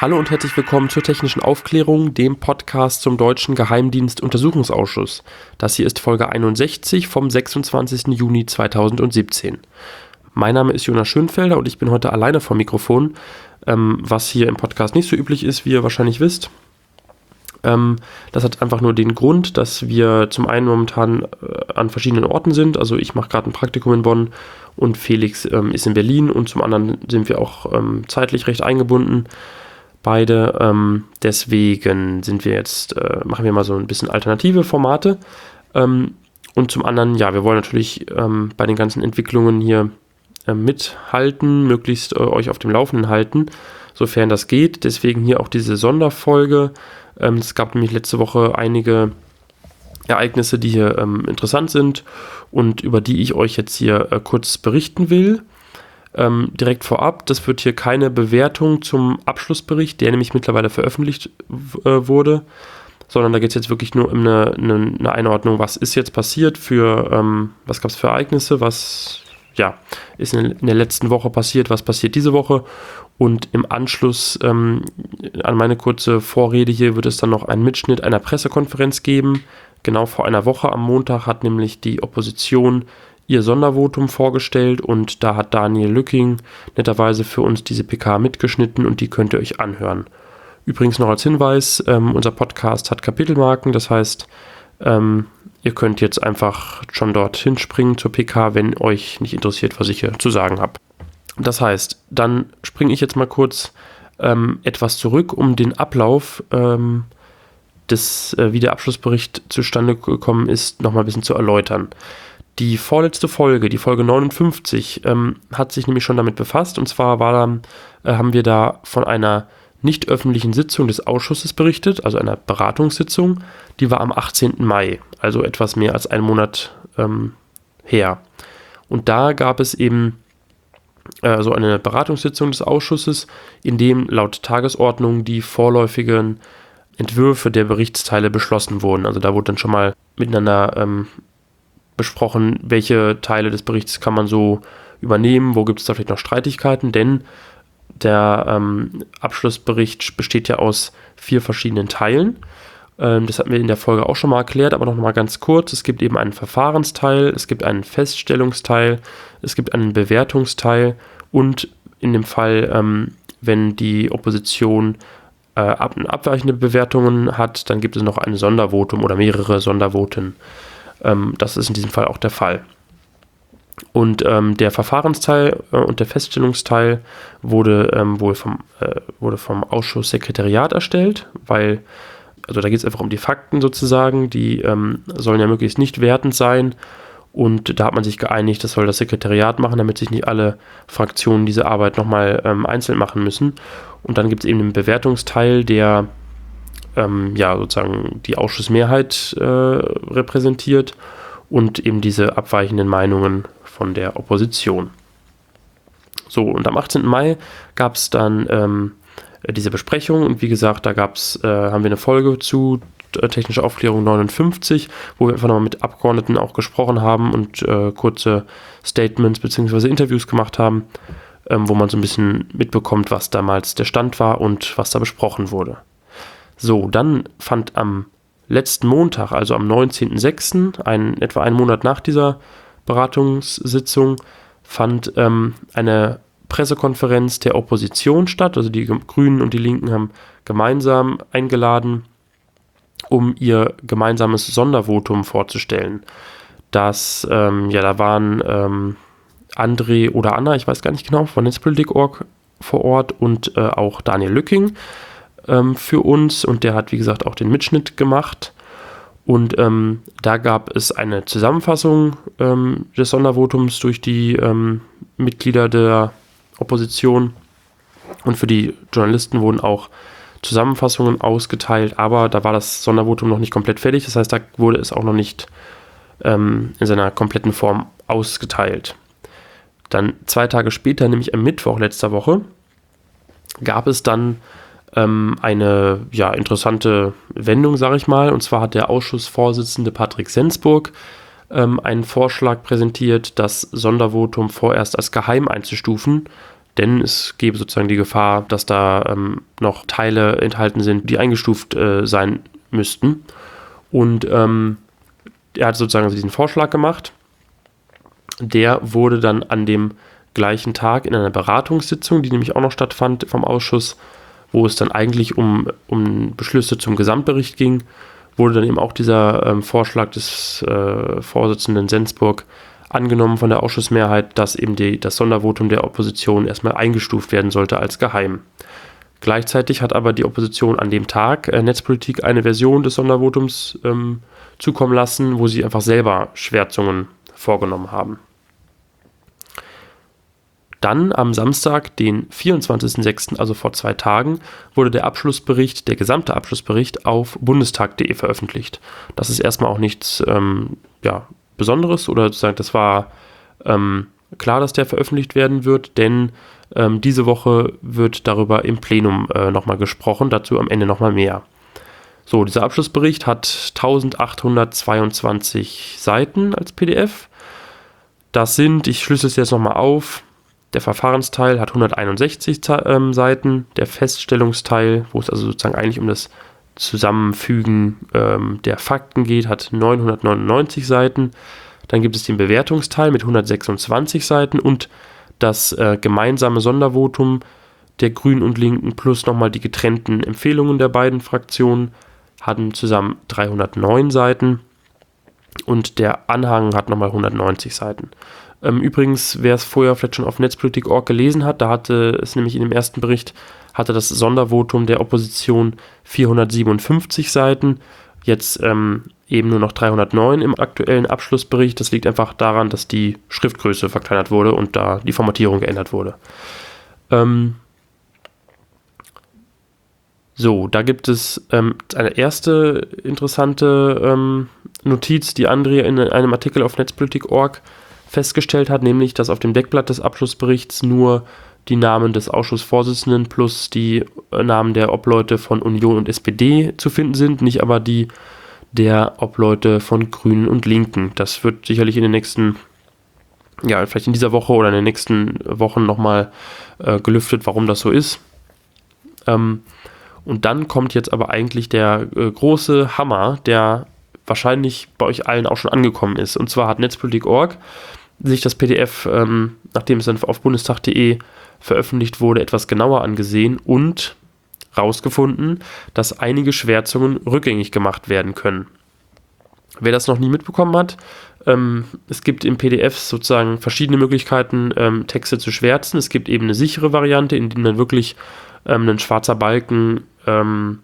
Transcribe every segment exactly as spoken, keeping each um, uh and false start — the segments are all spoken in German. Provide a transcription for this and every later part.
Hallo und herzlich willkommen zur Technischen Aufklärung, dem Podcast zum Deutschen Geheimdienst-Untersuchungsausschuss. Das hier ist Folge einundsechzig vom sechsundzwanzigsten Juni zweitausendsiebzehn. Mein Name ist Jonas Schönfelder und ich bin heute alleine vom Mikrofon, ähm, was hier im Podcast nicht so üblich ist, wie ihr wahrscheinlich wisst. Ähm, das hat einfach nur den Grund, dass wir zum einen momentan äh, an verschiedenen Orten sind. Also ich mache gerade ein Praktikum in Bonn und Felix ähm, ist in Berlin und zum anderen sind wir auch ähm, zeitlich recht eingebunden. Beide, ähm, deswegen sind wir jetzt, äh, machen wir mal so ein bisschen alternative Formate. Ähm, und zum anderen, ja, wir wollen natürlich ähm, bei den ganzen Entwicklungen hier äh, mithalten, möglichst äh, euch auf dem Laufenden halten, sofern das geht. Deswegen hier auch diese Sonderfolge. Ähm, es gab nämlich letzte Woche einige Ereignisse, die hier ähm, interessant sind und über die ich euch jetzt hier äh, kurz berichten will. Ähm, direkt vorab, das wird hier keine Bewertung zum Abschlussbericht, der nämlich mittlerweile veröffentlicht äh, wurde, sondern da geht es jetzt wirklich nur um eine, eine, eine Einordnung, was ist jetzt passiert, für ähm, was gab es für Ereignisse, was ja, ist in, in der letzten Woche passiert, was passiert diese Woche, und im Anschluss ähm, an meine kurze Vorrede hier wird es dann noch einen Mitschnitt einer Pressekonferenz geben. Genau vor einer Woche am Montag hat nämlich die Opposition ihr Sondervotum vorgestellt und da hat Daniel Lücking netterweise für uns diese P K mitgeschnitten und die könnt ihr euch anhören. Übrigens noch als Hinweis, ähm, unser Podcast hat Kapitelmarken, das heißt, ähm, ihr könnt jetzt einfach schon dorthin springen zur P K, wenn euch nicht interessiert, was ich hier zu sagen habe. Das heißt, dann springe ich jetzt mal kurz ähm, etwas zurück, um den Ablauf ähm, des, äh, wie der Abschlussbericht zustande gekommen ist, nochmal ein bisschen zu erläutern. Die vorletzte Folge, die Folge neunundfünfzig, ähm, hat sich nämlich schon damit befasst. Und zwar war dann, äh, haben wir da von einer nicht öffentlichen Sitzung des Ausschusses berichtet, also einer Beratungssitzung. Die war am achtzehnten Mai, also etwas mehr als einen Monat ähm, her. Und da gab es eben äh, so eine Beratungssitzung des Ausschusses, in dem laut Tagesordnung die vorläufigen Entwürfe der Berichtsteile beschlossen wurden. Also da wurde dann schon mal miteinander ähm, besprochen, welche Teile des Berichts kann man so übernehmen, wo gibt es da vielleicht noch Streitigkeiten, denn der ähm, Abschlussbericht besteht ja aus vier verschiedenen Teilen. Ähm, das hatten wir in der Folge auch schon mal erklärt, aber noch mal ganz kurz. Es gibt eben einen Verfahrensteil, es gibt einen Feststellungsteil, es gibt einen Bewertungsteil und in dem Fall, ähm, wenn die Opposition äh, ab, abweichende Bewertungen hat, dann gibt es noch ein Sondervotum oder mehrere Sondervoten. Das ist in diesem Fall auch der Fall. Und ähm, der Verfahrensteil äh, und der Feststellungsteil wurde ähm, wohl vom, äh, wurde vom Ausschusssekretariat erstellt, weil, also da geht es einfach um die Fakten sozusagen, die ähm, sollen ja möglichst nicht wertend sein. Und da hat man sich geeinigt, das soll das Sekretariat machen, damit sich nicht alle Fraktionen diese Arbeit nochmal ähm, einzeln machen müssen. Und dann gibt es eben den Bewertungsteil, der Ähm, ja, sozusagen die Ausschussmehrheit äh, repräsentiert und eben diese abweichenden Meinungen von der Opposition. So, und am achtzehnten Mai gab es dann ähm, diese Besprechung und wie gesagt, da gab's, äh, haben wir eine Folge zu äh, Technische Aufklärung neunundfünfzig, wo wir einfach nochmal mit Abgeordneten auch gesprochen haben und äh, kurze Statements bzw. Interviews gemacht haben, ähm, wo man so ein bisschen mitbekommt, was damals der Stand war und was da besprochen wurde. So, dann fand am letzten Montag, also am neunzehnten sechsten, ein, etwa einen Monat nach dieser Beratungssitzung, fand ähm, eine Pressekonferenz der Opposition statt. Also die Grünen und die Linken haben gemeinsam eingeladen, um ihr gemeinsames Sondervotum vorzustellen. Das, ähm, ja, da waren ähm, André oder Anna, ich weiß gar nicht genau, von Netzpolitik Punkt org vor Ort und äh, auch Daniel Lücking für uns und der hat, wie gesagt, auch den Mitschnitt gemacht und ähm, da gab es eine Zusammenfassung ähm, des Sondervotums durch die ähm, Mitglieder der Opposition und für die Journalisten wurden auch Zusammenfassungen ausgeteilt, aber da war das Sondervotum noch nicht komplett fertig, das heißt, da wurde es auch noch nicht ähm, in seiner kompletten Form ausgeteilt. Dann zwei Tage später, nämlich am Mittwoch letzter Woche, gab es dann eine ja, interessante Wendung, sage ich mal. Und zwar hat der Ausschussvorsitzende Patrick Sensburg ähm, einen Vorschlag präsentiert, das Sondervotum vorerst als geheim einzustufen. denn es gäbe sozusagen die Gefahr, dass da ähm, noch Teile enthalten sind, die eingestuft äh, sein müssten. Und ähm, er hat sozusagen diesen Vorschlag gemacht. Der wurde dann an dem gleichen Tag in einer Beratungssitzung, die nämlich auch noch stattfand vom Ausschuss, wo es dann eigentlich um, um Beschlüsse zum Gesamtbericht ging, wurde dann eben auch dieser ähm, Vorschlag des äh, Vorsitzenden Sensburg angenommen von der Ausschussmehrheit, dass eben die, das Sondervotum der Opposition erstmal eingestuft werden sollte als geheim. Gleichzeitig hat aber die Opposition an dem Tag äh, Netzpolitik eine Version des Sondervotums ähm, zukommen lassen, wo sie einfach selber Schwärzungen vorgenommen haben. Dann am Samstag, den vierundzwanzigsten sechsten, also vor zwei Tagen, wurde der Abschlussbericht, der gesamte Abschlussbericht auf bundestag punkt de veröffentlicht. Das ist erstmal auch nichts ähm, ja, Besonderes oder sozusagen, das war ähm, klar, dass der veröffentlicht werden wird, denn ähm, diese Woche wird darüber im Plenum äh, nochmal gesprochen, dazu am Ende nochmal mehr. So, dieser Abschlussbericht hat eintausendachthundertzweiundzwanzig Seiten als P D F. Das sind, ich schlüssel es jetzt nochmal auf, der Verfahrensteil hat hunderteinundsechzig ähm, Seiten, der Feststellungsteil, wo es also sozusagen eigentlich um das Zusammenfügen ähm, der Fakten geht, hat neunhundertneunundneunzig Seiten. Dann gibt es den Bewertungsteil mit hundertsechsundzwanzig Seiten und das äh, gemeinsame Sondervotum der Grünen und Linken plus nochmal die getrennten Empfehlungen der beiden Fraktionen hatten zusammen dreihundertneun Seiten und der Anhang hat nochmal hundertneunzig Seiten. Ähm, übrigens, wer es vorher vielleicht schon auf netzpolitik punkt org gelesen hat, da hatte es nämlich in dem ersten Bericht, hatte das Sondervotum der Opposition vierhundertsiebenundfünfzig Seiten, jetzt ähm, eben nur noch dreihundertneun im aktuellen Abschlussbericht. Das liegt einfach daran, dass die Schriftgröße verkleinert wurde und da die Formatierung geändert wurde. Ähm, so, da gibt es ähm, eine erste interessante ähm, Notiz, die André in einem Artikel auf netzpolitik punkt org festgestellt hat, nämlich, dass auf dem Deckblatt des Abschlussberichts nur die Namen des Ausschussvorsitzenden plus die äh, Namen der Obleute von Union und S P D zu finden sind, nicht aber die der Obleute von Grünen und Linken. Das wird sicherlich in den nächsten, ja, vielleicht in dieser Woche oder in den nächsten Wochen nochmal äh, gelüftet, warum das so ist. Ähm, und dann kommt jetzt aber eigentlich der äh, große Hammer, der wahrscheinlich bei euch allen auch schon angekommen ist. Und zwar hat netzpolitik punkt org sich das P D F, ähm, nachdem es dann auf bundestag punkt de veröffentlicht wurde, etwas genauer angesehen und rausgefunden, dass einige Schwärzungen rückgängig gemacht werden können. Wer das noch nie mitbekommen hat, ähm, es gibt im P D F sozusagen verschiedene Möglichkeiten, ähm, Texte zu schwärzen. Es gibt eben eine sichere Variante, in der dann wirklich ähm, ein schwarzer Balken ähm,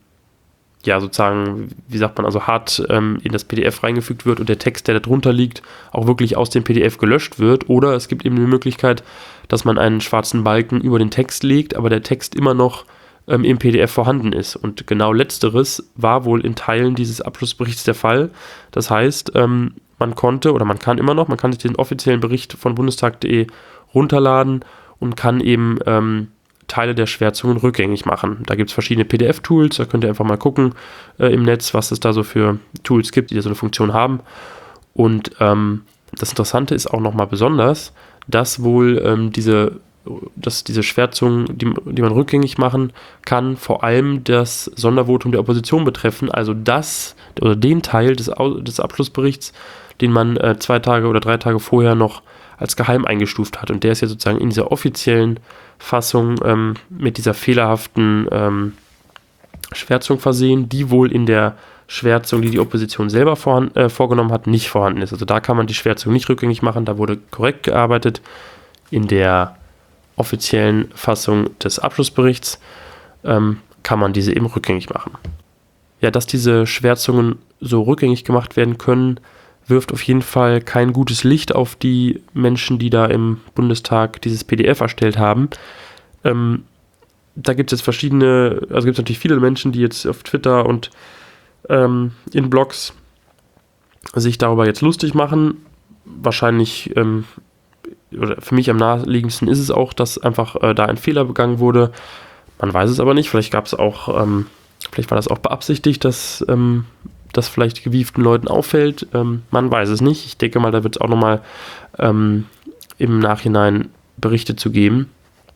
ja, sozusagen, wie sagt man, also hart ähm, in das P D F reingefügt wird und der Text, der da drunter liegt, auch wirklich aus dem P D F gelöscht wird. Oder es gibt eben die Möglichkeit, dass man einen schwarzen Balken über den Text legt, aber der Text immer noch ähm, im P D F vorhanden ist. Und genau letzteres war wohl in Teilen dieses Abschlussberichts der Fall. Das heißt, ähm, man konnte oder man kann immer noch, man kann sich den offiziellen Bericht von bundestag punkt de runterladen und kann eben ähm, Teile der Schwärzungen rückgängig machen. Da gibt es verschiedene P D F-Tools, da könnt ihr einfach mal gucken äh, im Netz, was es da so für Tools gibt, die da so eine Funktion haben. Und ähm, das Interessante ist auch nochmal besonders, dass wohl ähm, diese, dass diese Schwärzungen, die, die man rückgängig machen kann, vor allem das Sondervotum der Opposition betreffen, also das oder den Teil des, des Abschlussberichts, den man äh, zwei Tage oder drei Tage vorher noch als geheim eingestuft hat. Und der ist ja sozusagen in dieser offiziellen Fassung ähm, mit dieser fehlerhaften ähm, Schwärzung versehen, die wohl in der Schwärzung, die die Opposition selber vorhanden, äh, vorgenommen hat, nicht vorhanden ist. Also da kann man die Schwärzung nicht rückgängig machen, da wurde korrekt gearbeitet. In der offiziellen Fassung des Abschlussberichts ähm, kann man diese eben rückgängig machen. Ja, dass diese Schwärzungen so rückgängig gemacht werden können, wirft auf jeden Fall kein gutes Licht auf die Menschen, die da im Bundestag dieses P D F erstellt haben. Ähm, da gibt es jetzt verschiedene, also gibt es natürlich viele Menschen, die jetzt auf Twitter und ähm, in Blogs sich darüber jetzt lustig machen. Wahrscheinlich, ähm, oder für mich am naheliegendsten ist es auch, dass einfach äh, da ein Fehler begangen wurde. Man weiß es aber nicht. Vielleicht gab es auch, ähm, vielleicht war das auch beabsichtigt, dass ähm, das vielleicht gewieften Leuten auffällt. Ähm, man weiß es nicht. Ich denke mal, da wird es auch nochmal ähm, im Nachhinein Berichte zu geben.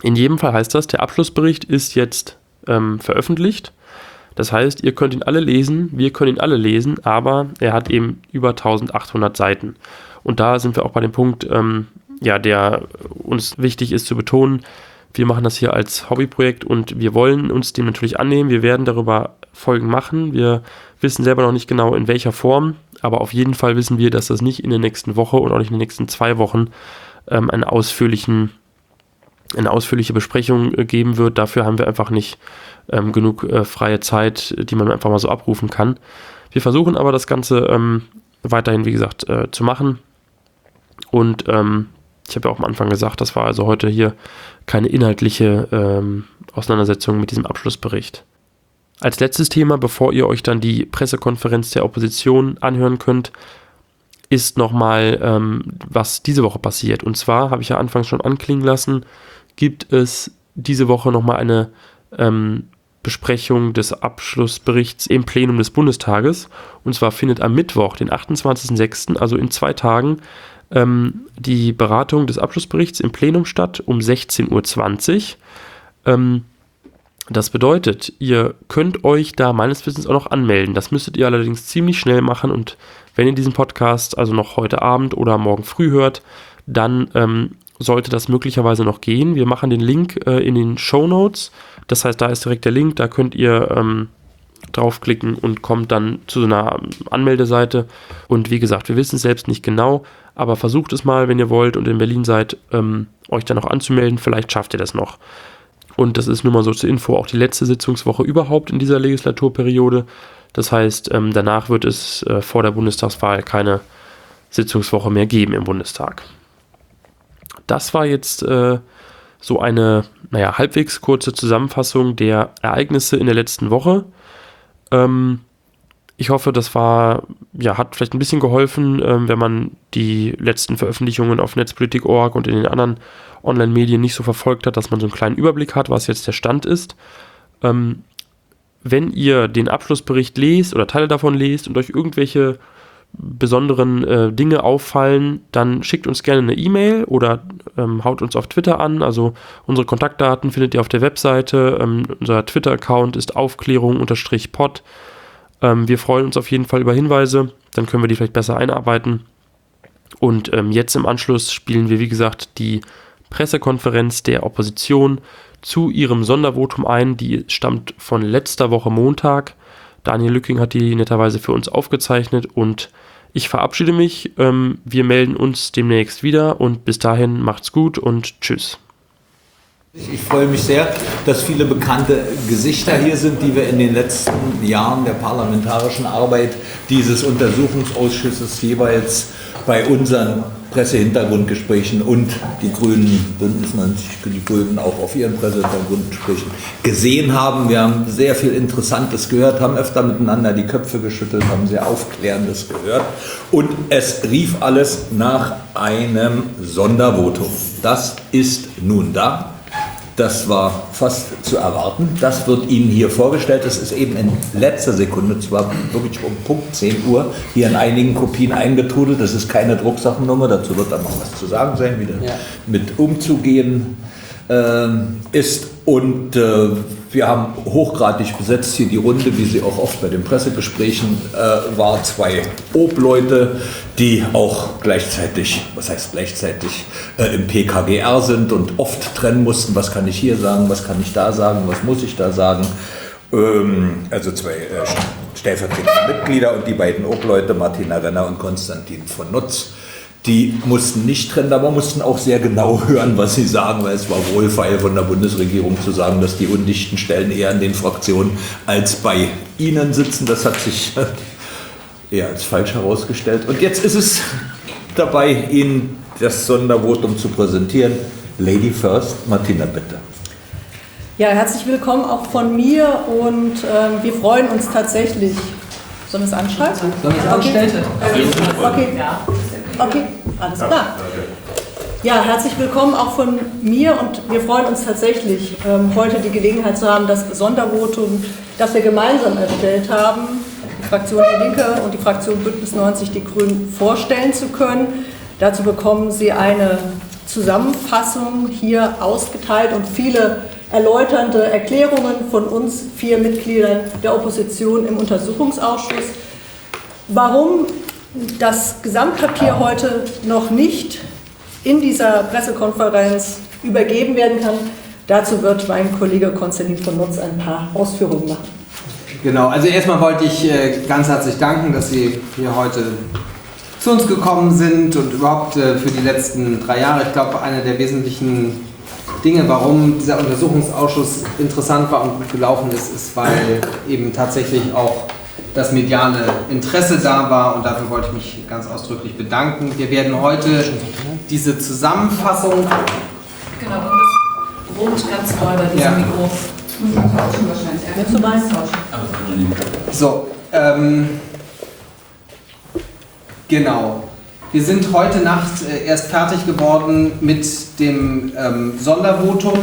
In jedem Fall heißt das, der Abschlussbericht ist jetzt ähm, veröffentlicht. Das heißt, ihr könnt ihn alle lesen, wir können ihn alle lesen, aber er hat eben über eintausendachthundert Seiten. Und da sind wir auch bei dem Punkt, ähm, ja, der uns wichtig ist zu betonen. Wir machen das hier als Hobbyprojekt und wir wollen uns dem natürlich annehmen. Wir werden darüber Folgen machen. Wir wissen selber noch nicht genau in welcher Form, aber auf jeden Fall wissen wir, dass das nicht in der nächsten Woche und auch nicht in den nächsten zwei Wochen ähm, einen ausführlichen, eine ausführliche Besprechung äh, geben wird. Dafür haben wir einfach nicht ähm, genug äh, freie Zeit, die man einfach mal so abrufen kann. Wir versuchen aber das Ganze ähm, weiterhin, wie gesagt, äh, zu machen. Und ähm, ich habe ja auch am Anfang gesagt, das war also heute hier keine inhaltliche ähm, Auseinandersetzung mit diesem Abschlussbericht. Als letztes Thema, bevor ihr euch dann die Pressekonferenz der Opposition anhören könnt, ist nochmal, ähm, was diese Woche passiert. Und zwar, habe ich ja anfangs schon anklingen lassen, gibt es diese Woche nochmal eine ähm, Besprechung des Abschlussberichts im Plenum des Bundestages. Und zwar findet am Mittwoch, den achtundzwanzigsten sechsten, also in zwei Tagen, ähm, die Beratung des Abschlussberichts im Plenum statt um sechzehn Uhr zwanzig. Ähm, das bedeutet, ihr könnt euch da meines Wissens auch noch anmelden. Das müsstet ihr allerdings ziemlich schnell machen und wenn ihr diesen Podcast also noch heute Abend oder morgen früh hört, dann ähm, sollte das möglicherweise noch gehen. Wir machen den Link äh, in den Shownotes. Das heißt, da ist direkt der Link, da könnt ihr ähm, draufklicken und kommt dann zu so einer Anmeldeseite. Und wie gesagt, wir wissen es selbst nicht genau, aber versucht es mal, wenn ihr wollt und in Berlin seid, ähm, euch dann noch anzumelden. Vielleicht schafft ihr das noch. Und das ist nur mal so zur Info auch die letzte Sitzungswoche überhaupt in dieser Legislaturperiode. Das heißt, ähm, danach wird es äh, vor der Bundestagswahl keine Sitzungswoche mehr geben im Bundestag. Das war jetzt äh, so eine, naja, halbwegs kurze Zusammenfassung der Ereignisse in der letzten Woche. Ähm, ich hoffe, das war, ja, hat vielleicht ein bisschen geholfen, ähm, wenn man die letzten Veröffentlichungen auf netzpolitik punkt org und in den anderen Online-Medien nicht so verfolgt hat, dass man so einen kleinen Überblick hat, was jetzt der Stand ist. Ähm, wenn ihr den Abschlussbericht lest oder Teile davon lest und euch irgendwelche besonderen äh, Dinge auffallen, dann schickt uns gerne eine E-Mail oder ähm, haut uns auf Twitter an. Also unsere Kontaktdaten findet ihr auf der Webseite. Ähm, unser Twitter-Account ist Aufklärung-Pod. Ähm, wir freuen uns auf jeden Fall über Hinweise, dann können wir die vielleicht besser einarbeiten. Und ähm, jetzt im Anschluss spielen wir, wie gesagt, die Pressekonferenz der Opposition zu ihrem Sondervotum ein. Die stammt von letzter Woche Montag. Daniel Lücking hat die netterweise für uns aufgezeichnet und ich verabschiede mich. Ähm, wir melden uns demnächst wieder und bis dahin macht's gut und tschüss. Ich freue mich sehr, dass viele bekannte Gesichter hier sind, die wir in den letzten Jahren der parlamentarischen Arbeit dieses Untersuchungsausschusses jeweils bei unseren Pressehintergrundgesprächen und die Grünen, Bündnis neunzig, die Grünen auch auf ihren Pressehintergrundgesprächen gesehen haben. Wir haben sehr viel Interessantes gehört, haben öfter miteinander die Köpfe geschüttelt, haben sehr Aufklärendes gehört und es rief alles nach einem Sondervotum. Das ist nun da. Das war fast zu erwarten. Das wird Ihnen hier vorgestellt. Das ist eben in letzter Sekunde, zwar wirklich um Punkt zehn Uhr, hier in einigen Kopien eingetrudelt. Das ist keine Drucksachennummer, dazu wird dann noch was zu sagen sein, wie da ja. mit umzugehen äh, ist. Und äh, wir haben hochgradig besetzt hier die Runde, wie sie auch oft bei den Pressegesprächen äh, war. Zwei Obleute, die auch gleichzeitig, was heißt gleichzeitig, äh, im P K G R sind und oft trennen mussten, was kann ich hier sagen, was kann ich da sagen, was muss ich da sagen. Ähm, also zwei äh, stellvertretende Mitglieder und die beiden Obleute, Martina Renner und Konstantin von Nutz. Die mussten nicht trennen, aber mussten auch sehr genau hören, was sie sagen, weil es war wohlfeil von der Bundesregierung zu sagen, dass die undichten Stellen eher in den Fraktionen als bei ihnen sitzen. Das hat sich eher als falsch herausgestellt. Und jetzt ist es dabei, Ihnen das Sondervotum zu präsentieren. Lady first, Martina, bitte. Ja, herzlich willkommen auch von mir und ähm, wir freuen uns tatsächlich. Sollen wir es anschreiben? Sollen wir es anstellen? Okay. Okay, alles klar. Ja, herzlich willkommen auch von mir und wir freuen uns tatsächlich, ähm, heute die Gelegenheit zu haben, das Sondervotum, das wir gemeinsam erstellt haben, die Fraktion Die Linke und die Fraktion Bündnis neunzig Die Grünen vorstellen zu können. Dazu bekommen Sie eine Zusammenfassung hier ausgeteilt und viele erläuternde Erklärungen von uns vier Mitgliedern der Opposition im Untersuchungsausschuss. Warum das Gesamtpapier heute noch nicht in dieser Pressekonferenz übergeben werden kann, dazu wird mein Kollege Konstantin von Notz ein paar Ausführungen machen. Genau, also erstmal wollte ich ganz herzlich danken, dass Sie hier heute zu uns gekommen sind und überhaupt für die letzten drei Jahre. Ich glaube, eine der wesentlichen Dinge, warum dieser Untersuchungsausschuss interessant war und gut gelaufen ist, ist, weil eben tatsächlich auch das mediale Interesse da war und dafür wollte ich mich ganz ausdrücklich bedanken. Wir werden heute diese Zusammenfassung... Genau, und das brummt ganz doll bei diesem ja. Mikro. Jetzt du meinst? So, ähm, genau. Wir sind heute Nacht äh, erst fertig geworden mit dem ähm, Sondervotum.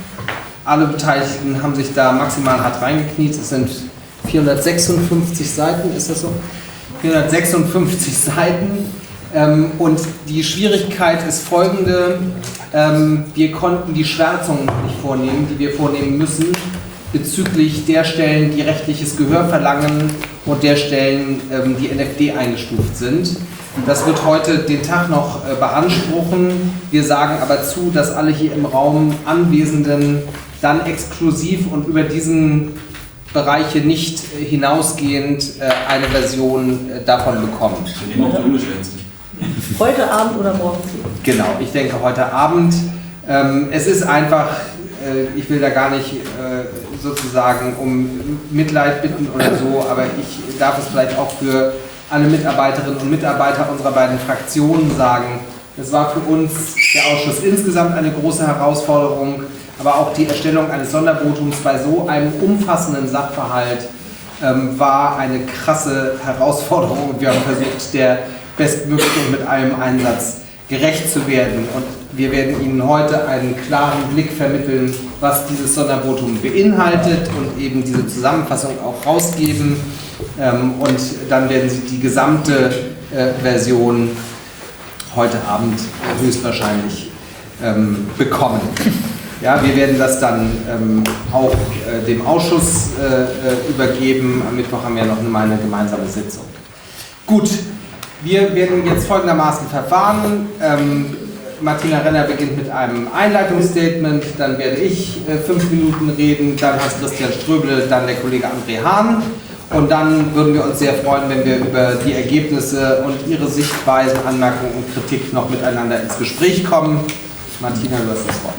Alle Beteiligten haben sich da maximal hart reingekniet. Es sind vierhundertsechsundfünfzig Seiten, ist das so? vierhundertsechsundfünfzig Seiten. Ähm, und die Schwierigkeit ist folgende. Ähm, wir konnten die Schwärzungen nicht vornehmen, die wir vornehmen müssen, bezüglich der Stellen, die rechtliches Gehör verlangen und der Stellen, ähm, die N F D eingestuft sind. Das wird heute den Tag noch äh, beanspruchen. Wir sagen aber zu, dass alle hier im Raum Anwesenden dann exklusiv und über diesen Bereiche nicht äh, hinausgehend äh, eine Version äh, davon bekommen. Wir nehmen auch die unbeschwärzte. Heute Abend oder morgen? Genau, ich denke heute Abend. Ähm, es ist einfach, äh, ich will da gar nicht äh, sozusagen um Mitleid bitten oder so, aber ich darf es vielleicht auch für alle Mitarbeiterinnen und Mitarbeiter unserer beiden Fraktionen sagen. Es war für uns, der Ausschuss insgesamt, eine große Herausforderung, aber auch die Erstellung eines Sondervotums bei so einem umfassenden Sachverhalt ähm, war eine krasse Herausforderung. Wir haben versucht, der bestmöglich und mit allem Einsatz gerecht zu werden. Und wir werden Ihnen heute einen klaren Blick vermitteln, was dieses Sondervotum beinhaltet und eben diese Zusammenfassung auch rausgeben. Ähm, und dann werden Sie die gesamte äh, Version heute Abend äh, höchstwahrscheinlich ähm, bekommen. Ja, wir werden das dann ähm, auch äh, dem Ausschuss äh, übergeben. Am Mittwoch haben wir noch mal eine gemeinsame Sitzung. Gut. Wir werden jetzt folgendermaßen verfahren. Ähm, Martina Renner beginnt mit einem Einleitungsstatement, dann werde ich äh, fünf Minuten reden, dann Hans-Christian Ströbele, dann der Kollege André Hahn. Und dann würden wir uns sehr freuen, wenn wir über die Ergebnisse und Ihre Sichtweisen, Anmerkungen und Kritik noch miteinander ins Gespräch kommen. Martina, du hast das Wort.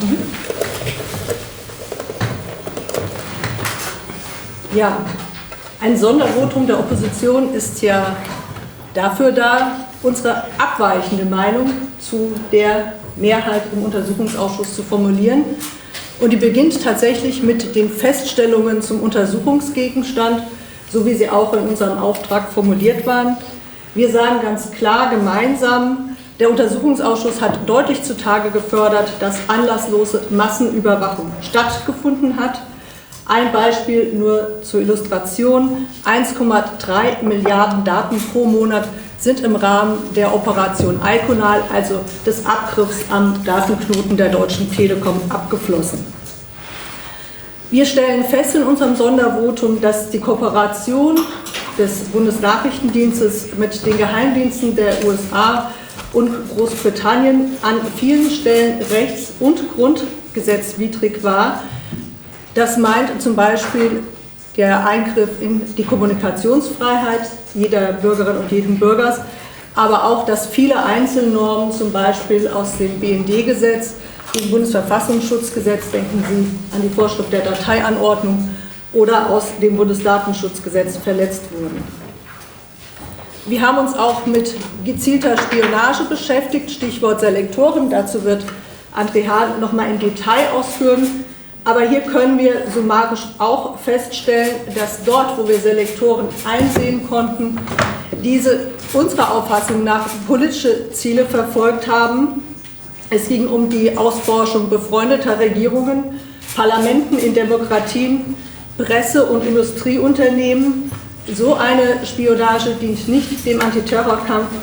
Ja, ein Sondervotum der Opposition ist ja dafür da, unsere abweichende Meinung zu der Mehrheit im Untersuchungsausschuss zu formulieren. Und die beginnt tatsächlich mit den Feststellungen zum Untersuchungsgegenstand, so wie sie auch in unserem Auftrag formuliert waren. Wir sagen ganz klar gemeinsam, der Untersuchungsausschuss hat deutlich zutage gefördert, dass anlasslose Massenüberwachung stattgefunden hat. Ein Beispiel nur zur Illustration: eins Komma drei Milliarden Daten pro Monat sind im Rahmen der Operation Iconal, also des Abgriffs am Datenknoten der Deutschen Telekom, abgeflossen. Wir stellen fest in unserem Sondervotum, dass die Kooperation des Bundesnachrichtendienstes mit den Geheimdiensten der U S A und Großbritannien an vielen Stellen rechts- und grundgesetzwidrig war. Das meint zum Beispiel der Eingriff in die Kommunikationsfreiheit jeder Bürgerin und jeden Bürgers, aber auch, dass viele Einzelnormen, zum Beispiel aus dem B N D-Gesetz, dem Bundesverfassungsschutzgesetz, denken Sie an die Vorschrift der Dateianordnung, oder aus dem Bundesdatenschutzgesetz verletzt wurden. Wir haben uns auch mit gezielter Spionage beschäftigt, Stichwort Selektoren, dazu wird André Hahn noch mal im Detail ausführen. Aber hier können wir summarisch auch feststellen, dass dort, wo wir Selektoren einsehen konnten, diese unserer Auffassung nach politische Ziele verfolgt haben. Es ging um die Ausforschung befreundeter Regierungen, Parlamenten in Demokratien, Presse- und Industrieunternehmen. So eine Spionage dient nicht dem Antiterrorkampf,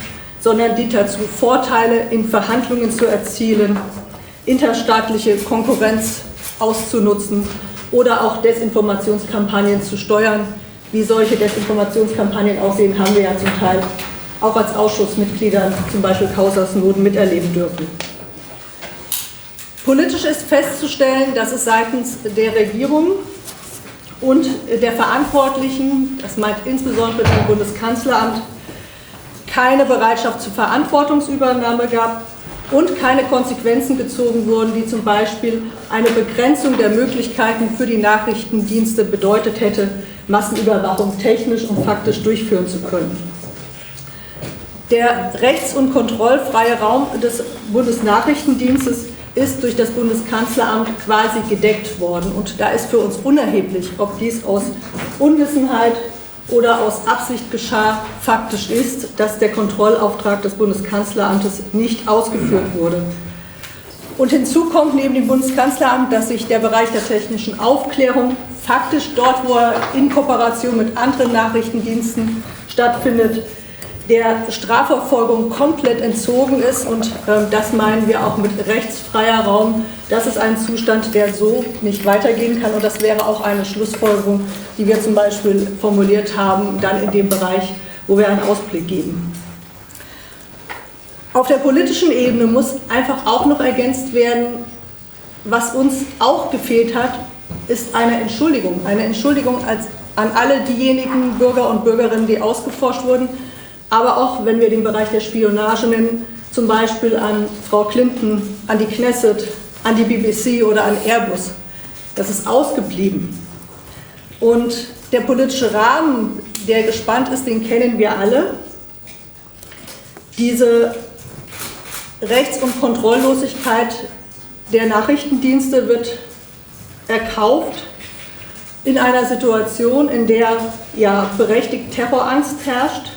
sondern dient dazu, Vorteile in Verhandlungen zu erzielen, interstaatliche Konkurrenz auszunutzen oder auch Desinformationskampagnen zu steuern. Wie solche Desinformationskampagnen aussehen, haben wir ja zum Teil auch als Ausschussmitglieder, zum Beispiel Causa Snowden, miterleben dürfen. Politisch ist festzustellen, dass es seitens der Regierung und der Verantwortlichen, das meint insbesondere das Bundeskanzleramt, keine Bereitschaft zur Verantwortungsübernahme gab und keine Konsequenzen gezogen wurden, wie zum Beispiel eine Begrenzung der Möglichkeiten für die Nachrichtendienste bedeutet hätte, Massenüberwachung technisch und faktisch durchführen zu können. Der rechts- und kontrollfreie Raum des Bundesnachrichtendienstes ist durch das Bundeskanzleramt quasi gedeckt worden. Und da ist für uns unerheblich, ob dies aus Unwissenheit oder aus Absicht geschah, faktisch ist, dass der Kontrollauftrag des Bundeskanzleramtes nicht ausgeführt wurde. Und hinzu kommt neben dem Bundeskanzleramt, dass sich der Bereich der technischen Aufklärung faktisch dort, wo er in Kooperation mit anderen Nachrichtendiensten stattfindet, der Strafverfolgung komplett entzogen ist. Und äh, das meinen wir auch mit rechtsfreier Raum. Das ist ein Zustand, der so nicht weitergehen kann. Und das wäre auch eine Schlussfolgerung, die wir zum Beispiel formuliert haben, dann in dem Bereich, wo wir einen Ausblick geben. Auf der politischen Ebene muss einfach auch noch ergänzt werden, was uns auch gefehlt hat, ist eine Entschuldigung. Eine Entschuldigung als, an alle diejenigen Bürger und Bürgerinnen, die ausgeforscht wurden, aber auch, wenn wir den Bereich der Spionage nennen, zum Beispiel an Frau Clinton, an die Knesset, an die B B C oder an Airbus. Das ist ausgeblieben. Und der politische Rahmen, der gespannt ist, den kennen wir alle. Diese Rechts- und Kontrolllosigkeit der Nachrichtendienste wird erkauft in einer Situation, in der ja berechtigt Terrorangst herrscht.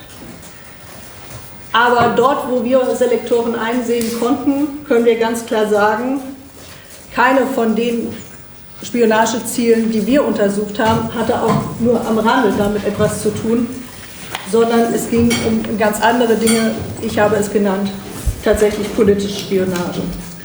Aber dort, wo wir Selektoren einsehen konnten, können wir ganz klar sagen, keine von den Spionagezielen, die wir untersucht haben, hatte auch nur am Rande damit etwas zu tun, sondern es ging um ganz andere Dinge. Ich habe es genannt, tatsächlich politische Spionage.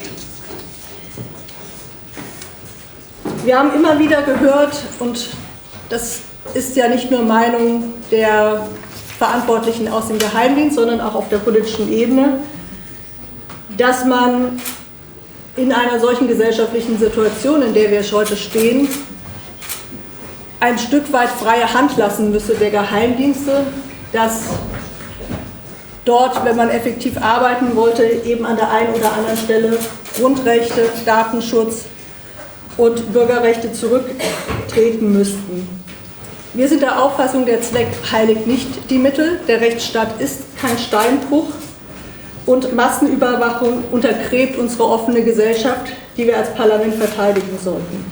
Wir haben immer wieder gehört, und das ist ja nicht nur Meinung der Verantwortlichen aus dem Geheimdienst, sondern auch auf der politischen Ebene, dass man in einer solchen gesellschaftlichen Situation, in der wir heute stehen, ein Stück weit freie Hand lassen müsse der Geheimdienste, dass dort, wenn man effektiv arbeiten wollte, eben an der einen oder anderen Stelle Grundrechte, Datenschutz und Bürgerrechte zurücktreten müssten. Wir sind der Auffassung, der Zweck heiligt nicht die Mittel. Der Rechtsstaat ist kein Steinbruch und Massenüberwachung untergräbt unsere offene Gesellschaft, die wir als Parlament verteidigen sollten.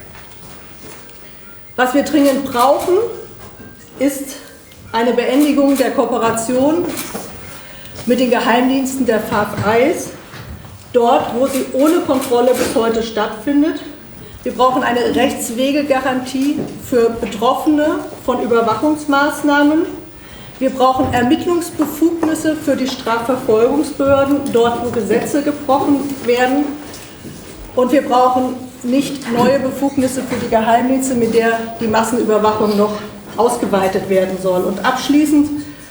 Was wir dringend brauchen, ist eine Beendigung der Kooperation mit den Geheimdiensten der Five Eyes, dort, wo sie ohne Kontrolle bis heute stattfindet. Wir brauchen eine Rechtswegegarantie für Betroffene von Überwachungsmaßnahmen. Wir brauchen Ermittlungsbefugnisse für die Strafverfolgungsbehörden, dort wo Gesetze gebrochen werden. Und wir brauchen nicht neue Befugnisse für die Geheimdienste, mit der die Massenüberwachung noch ausgeweitet werden soll. Und abschließend,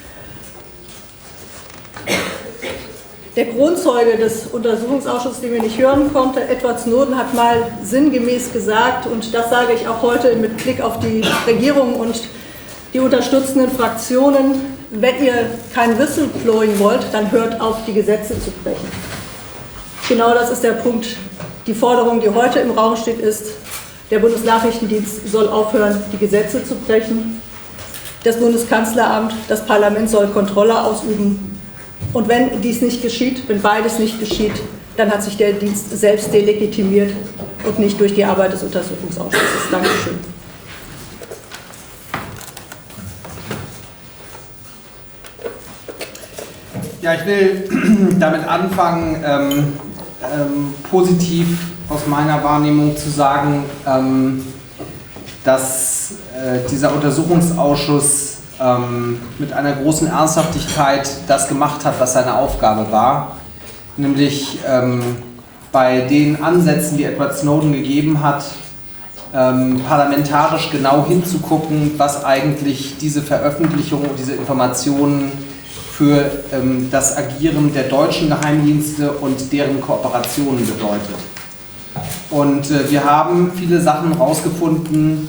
der Kronzeuge des Untersuchungsausschusses, den wir nicht hören konnten, Edward Snowden, hat mal sinngemäß gesagt, und das sage ich auch heute mit Blick auf die Regierung und die unterstützenden Fraktionen: Wenn ihr kein Whistleblowing wollt, dann hört auf, die Gesetze zu brechen. Genau das ist der Punkt. Die Forderung, die heute im Raum steht, ist, der Bundesnachrichtendienst soll aufhören, die Gesetze zu brechen. Das Bundeskanzleramt, das Parlament soll Kontrolle ausüben. Und wenn dies nicht geschieht, wenn beides nicht geschieht, dann hat sich der Dienst selbst delegitimiert und nicht durch die Arbeit des Untersuchungsausschusses. Dankeschön. Ja, ich will damit anfangen, ähm, ähm, positiv aus meiner Wahrnehmung zu sagen, ähm, dass äh, dieser Untersuchungsausschuss ähm, mit einer großen Ernsthaftigkeit das gemacht hat, was seine Aufgabe war, nämlich ähm, bei den Ansätzen, die Edward Snowden gegeben hat, ähm, parlamentarisch genau hinzugucken, was eigentlich diese Veröffentlichung und diese Informationen für ähm, das Agieren der deutschen Geheimdienste und deren Kooperationen bedeutet. Und äh, wir haben viele Sachen herausgefunden,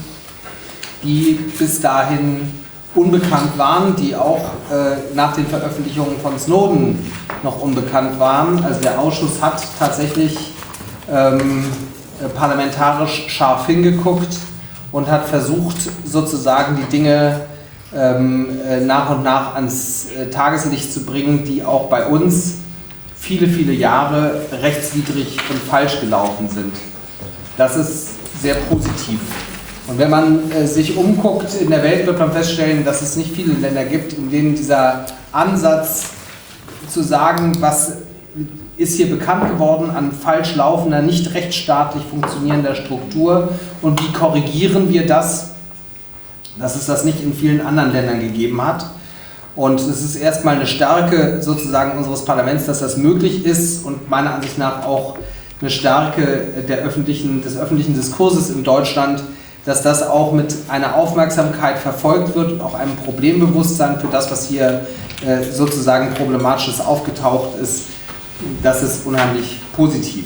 die bis dahin unbekannt waren, die auch äh, nach den Veröffentlichungen von Snowden noch unbekannt waren. Also der Ausschuss hat tatsächlich ähm, äh, parlamentarisch scharf hingeguckt und hat versucht, sozusagen die Dinge ähm, äh, nach und nach ans äh, Tageslicht zu bringen, die auch bei uns viele, viele Jahre rechtswidrig und falsch gelaufen sind. Das ist sehr positiv. Und wenn man äh, sich umguckt in der Welt, wird man feststellen, dass es nicht viele Länder gibt, in denen dieser Ansatz zu sagen, was ist hier bekannt geworden an falsch laufender, nicht rechtsstaatlich funktionierender Struktur und wie korrigieren wir das, dass es das nicht in vielen anderen Ländern gegeben hat. Und es ist erstmal eine Stärke sozusagen unseres Parlaments, dass das möglich ist und meiner Ansicht nach auch eine Stärke der öffentlichen, des öffentlichen Diskurses in Deutschland, dass das auch mit einer Aufmerksamkeit verfolgt wird und auch einem Problembewusstsein für das, was hier äh, sozusagen Problematisches aufgetaucht ist, das ist unheimlich positiv.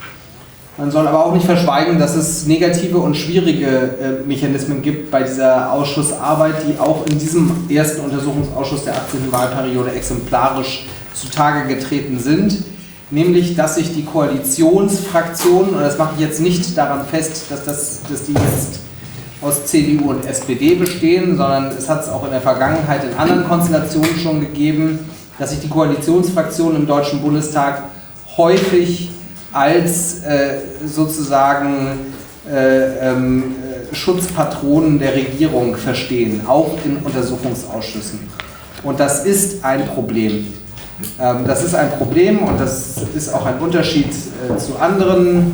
Man soll aber auch nicht verschweigen, dass es negative und schwierige äh, Mechanismen gibt bei dieser Ausschussarbeit, die auch in diesem ersten Untersuchungsausschuss der achtzehnten Wahlperiode exemplarisch zutage getreten sind. Nämlich, dass sich die Koalitionsfraktionen, und das mache ich jetzt nicht daran fest, dass, das, dass die jetzt aus C D U und S P D bestehen, sondern es hat es auch in der Vergangenheit in anderen Konstellationen schon gegeben, dass sich die Koalitionsfraktionen im Deutschen Bundestag häufig als äh, sozusagen äh, ähm, Schutzpatronen der Regierung verstehen, auch in Untersuchungsausschüssen. Und das ist ein Problem. Ähm, das ist ein Problem und das ist auch ein Unterschied äh, zu anderen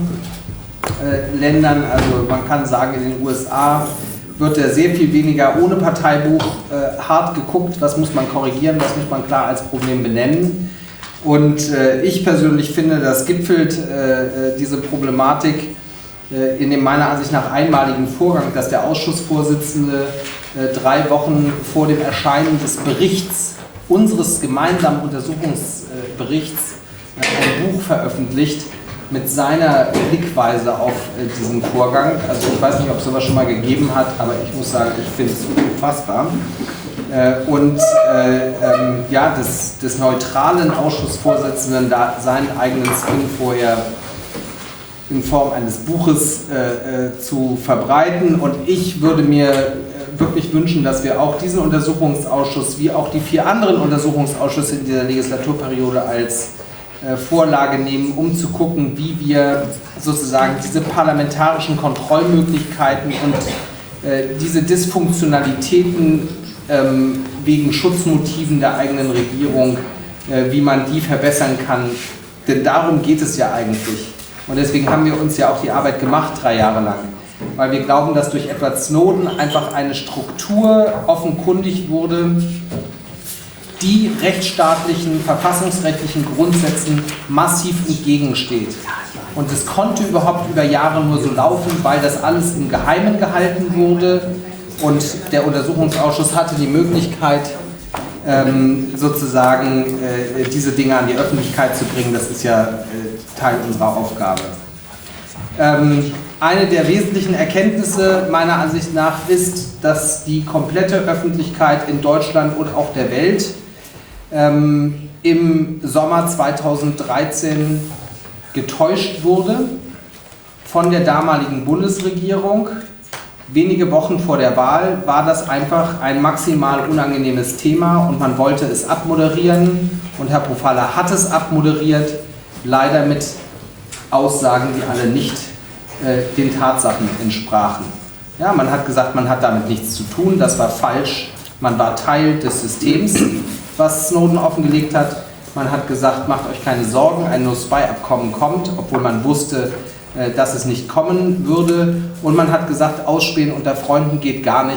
äh, Ländern. Also man kann sagen, in den U S A wird ja sehr viel weniger ohne Parteibuch äh, hart geguckt, was muss man korrigieren, was muss man klar als Problem benennen. Und äh, ich persönlich finde, das gipfelt äh, diese Problematik äh, in dem meiner Ansicht nach einmaligen Vorgang, dass der Ausschussvorsitzende äh, drei Wochen vor dem Erscheinen des Berichts, unseres gemeinsamen Untersuchungsberichts, äh, ein Buch veröffentlicht mit seiner Blickweise auf äh, diesen Vorgang. Also ich weiß nicht, ob es sowas schon mal gegeben hat, aber ich muss sagen, ich finde es unfassbar. Äh, und äh, ähm, ja, des, des neutralen Ausschussvorsitzenden da seinen eigenen Spin vorher in Form eines Buches äh, äh, zu verbreiten. Und ich würde mir äh, wirklich wünschen, dass wir auch diesen Untersuchungsausschuss, wie auch die vier anderen Untersuchungsausschüsse in dieser Legislaturperiode als äh, Vorlage nehmen, um zu gucken, wie wir sozusagen diese parlamentarischen Kontrollmöglichkeiten und äh, diese Dysfunktionalitäten ähm, wegen Schutzmotiven der eigenen Regierung, äh, wie man die verbessern kann. Denn darum geht es ja eigentlich. Und deswegen haben wir uns ja auch die Arbeit gemacht, drei Jahre lang. Weil wir glauben, dass durch Edward Snowden einfach eine Struktur offenkundig wurde, die rechtsstaatlichen, verfassungsrechtlichen Grundsätzen massiv entgegensteht. Und es konnte überhaupt über Jahre nur so laufen, weil das alles im Geheimen gehalten wurde. Und der Untersuchungsausschuss hatte die Möglichkeit, ähm, sozusagen äh, diese Dinge an die Öffentlichkeit zu bringen. Das ist ja äh, Teil unserer Aufgabe. Ähm, eine der wesentlichen Erkenntnisse meiner Ansicht nach ist, dass die komplette Öffentlichkeit in Deutschland und auch der Welt ähm, im Sommer zweitausenddreizehn getäuscht wurde von der damaligen Bundesregierung. Wenige Wochen vor der Wahl war das einfach ein maximal unangenehmes Thema und man wollte es abmoderieren und Herr Pofalla hat es abmoderiert, leider mit Aussagen, die alle nicht äh, den Tatsachen entsprachen. Ja, man hat gesagt, man hat damit nichts zu tun, das war falsch, man war Teil des Systems, was Snowden offengelegt hat. Man hat gesagt, macht euch keine Sorgen, ein No-Spy-Abkommen kommt, obwohl man wusste, dass es nicht kommen würde. Und man hat gesagt, Ausspähen unter Freunden geht gar nicht,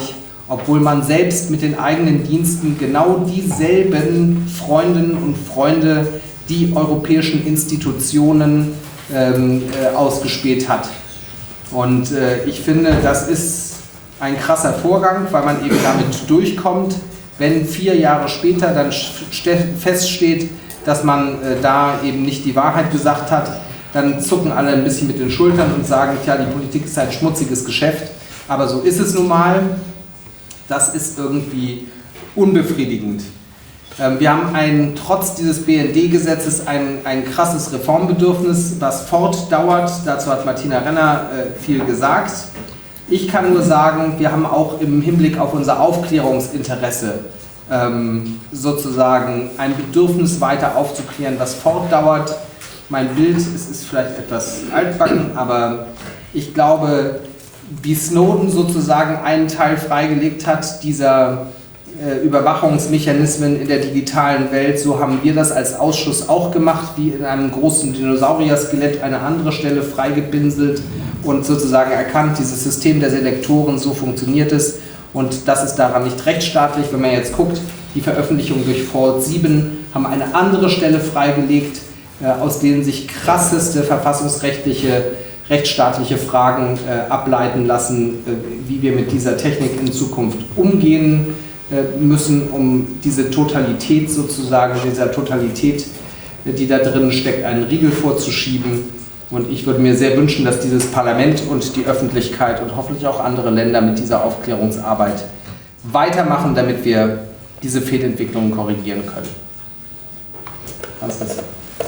obwohl man selbst mit den eigenen Diensten genau dieselben Freundinnen und Freunde, die europäischen Institutionen ähm, äh, ausgespäht hat. Und äh, ich finde, das ist ein krasser Vorgang, weil man eben damit durchkommt. Wenn vier Jahre später dann feststeht, dass man äh, da eben nicht die Wahrheit gesagt hat, dann zucken alle ein bisschen mit den Schultern und sagen, tja, die Politik ist ein schmutziges Geschäft. Aber so ist es nun mal. Das ist irgendwie unbefriedigend. Ähm, wir haben ein, trotz dieses B N D-Gesetzes ein, ein krasses Reformbedürfnis, was fortdauert. Dazu hat Martina Renner äh, viel gesagt. Ich kann nur sagen, wir haben auch im Hinblick auf unser Aufklärungsinteresse ähm, sozusagen ein Bedürfnis weiter aufzuklären, was fortdauert. Mein Bild, es ist vielleicht etwas altbacken, aber ich glaube, wie Snowden sozusagen einen Teil freigelegt hat, dieser äh, Überwachungsmechanismen in der digitalen Welt, so haben wir das als Ausschuss auch gemacht, wie in einem großen Dinosaurier-Skelett eine andere Stelle freigebinselt und sozusagen erkannt, dieses System der Selektoren, so funktioniert es und das ist daran nicht rechtsstaatlich. Wenn man jetzt guckt, die Veröffentlichungen durch Vault sieben haben eine andere Stelle freigelegt, äh, aus denen sich krasseste verfassungsrechtliche rechtsstaatliche Fragen äh, ableiten lassen, äh, wie wir mit dieser Technik in Zukunft umgehen äh, müssen, um diese Totalität sozusagen, dieser Totalität, äh, die da drin steckt, einen Riegel vorzuschieben. Und ich würde mir sehr wünschen, dass dieses Parlament und die Öffentlichkeit und hoffentlich auch andere Länder mit dieser Aufklärungsarbeit weitermachen, damit wir diese Fehlentwicklungen korrigieren können. Hans Nisser.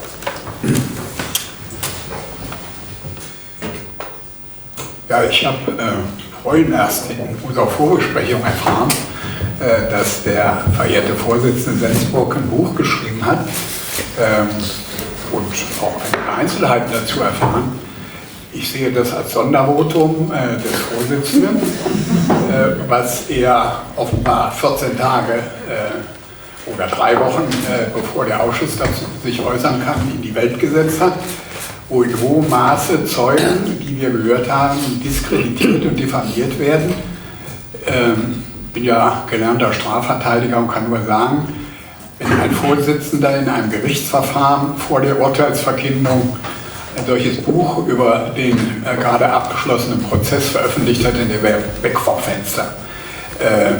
Ja, ich habe äh, vorhin erst in unserer Vorbesprechung erfahren, äh, dass der verehrte Vorsitzende Sensburg ein Buch geschrieben hat ähm, und auch einige Einzelheiten dazu erfahren. Ich sehe das als Sondervotum äh, des Vorsitzenden, äh, was er offenbar vierzehn Tage äh, oder drei Wochen, äh, bevor der Ausschuss dazu sich äußern kann, in die Welt gesetzt hat, wo in hohem Maße Zeugen, die wir gehört haben, diskreditiert und diffamiert werden. Ich ähm, bin ja gelernter Strafverteidiger und kann nur sagen, wenn ein Vorsitzender in einem Gerichtsverfahren vor der Urteilsverkündung ein solches Buch über den äh, gerade abgeschlossenen Prozess veröffentlicht hat, dann der wäre weg vom Fenster. Äh,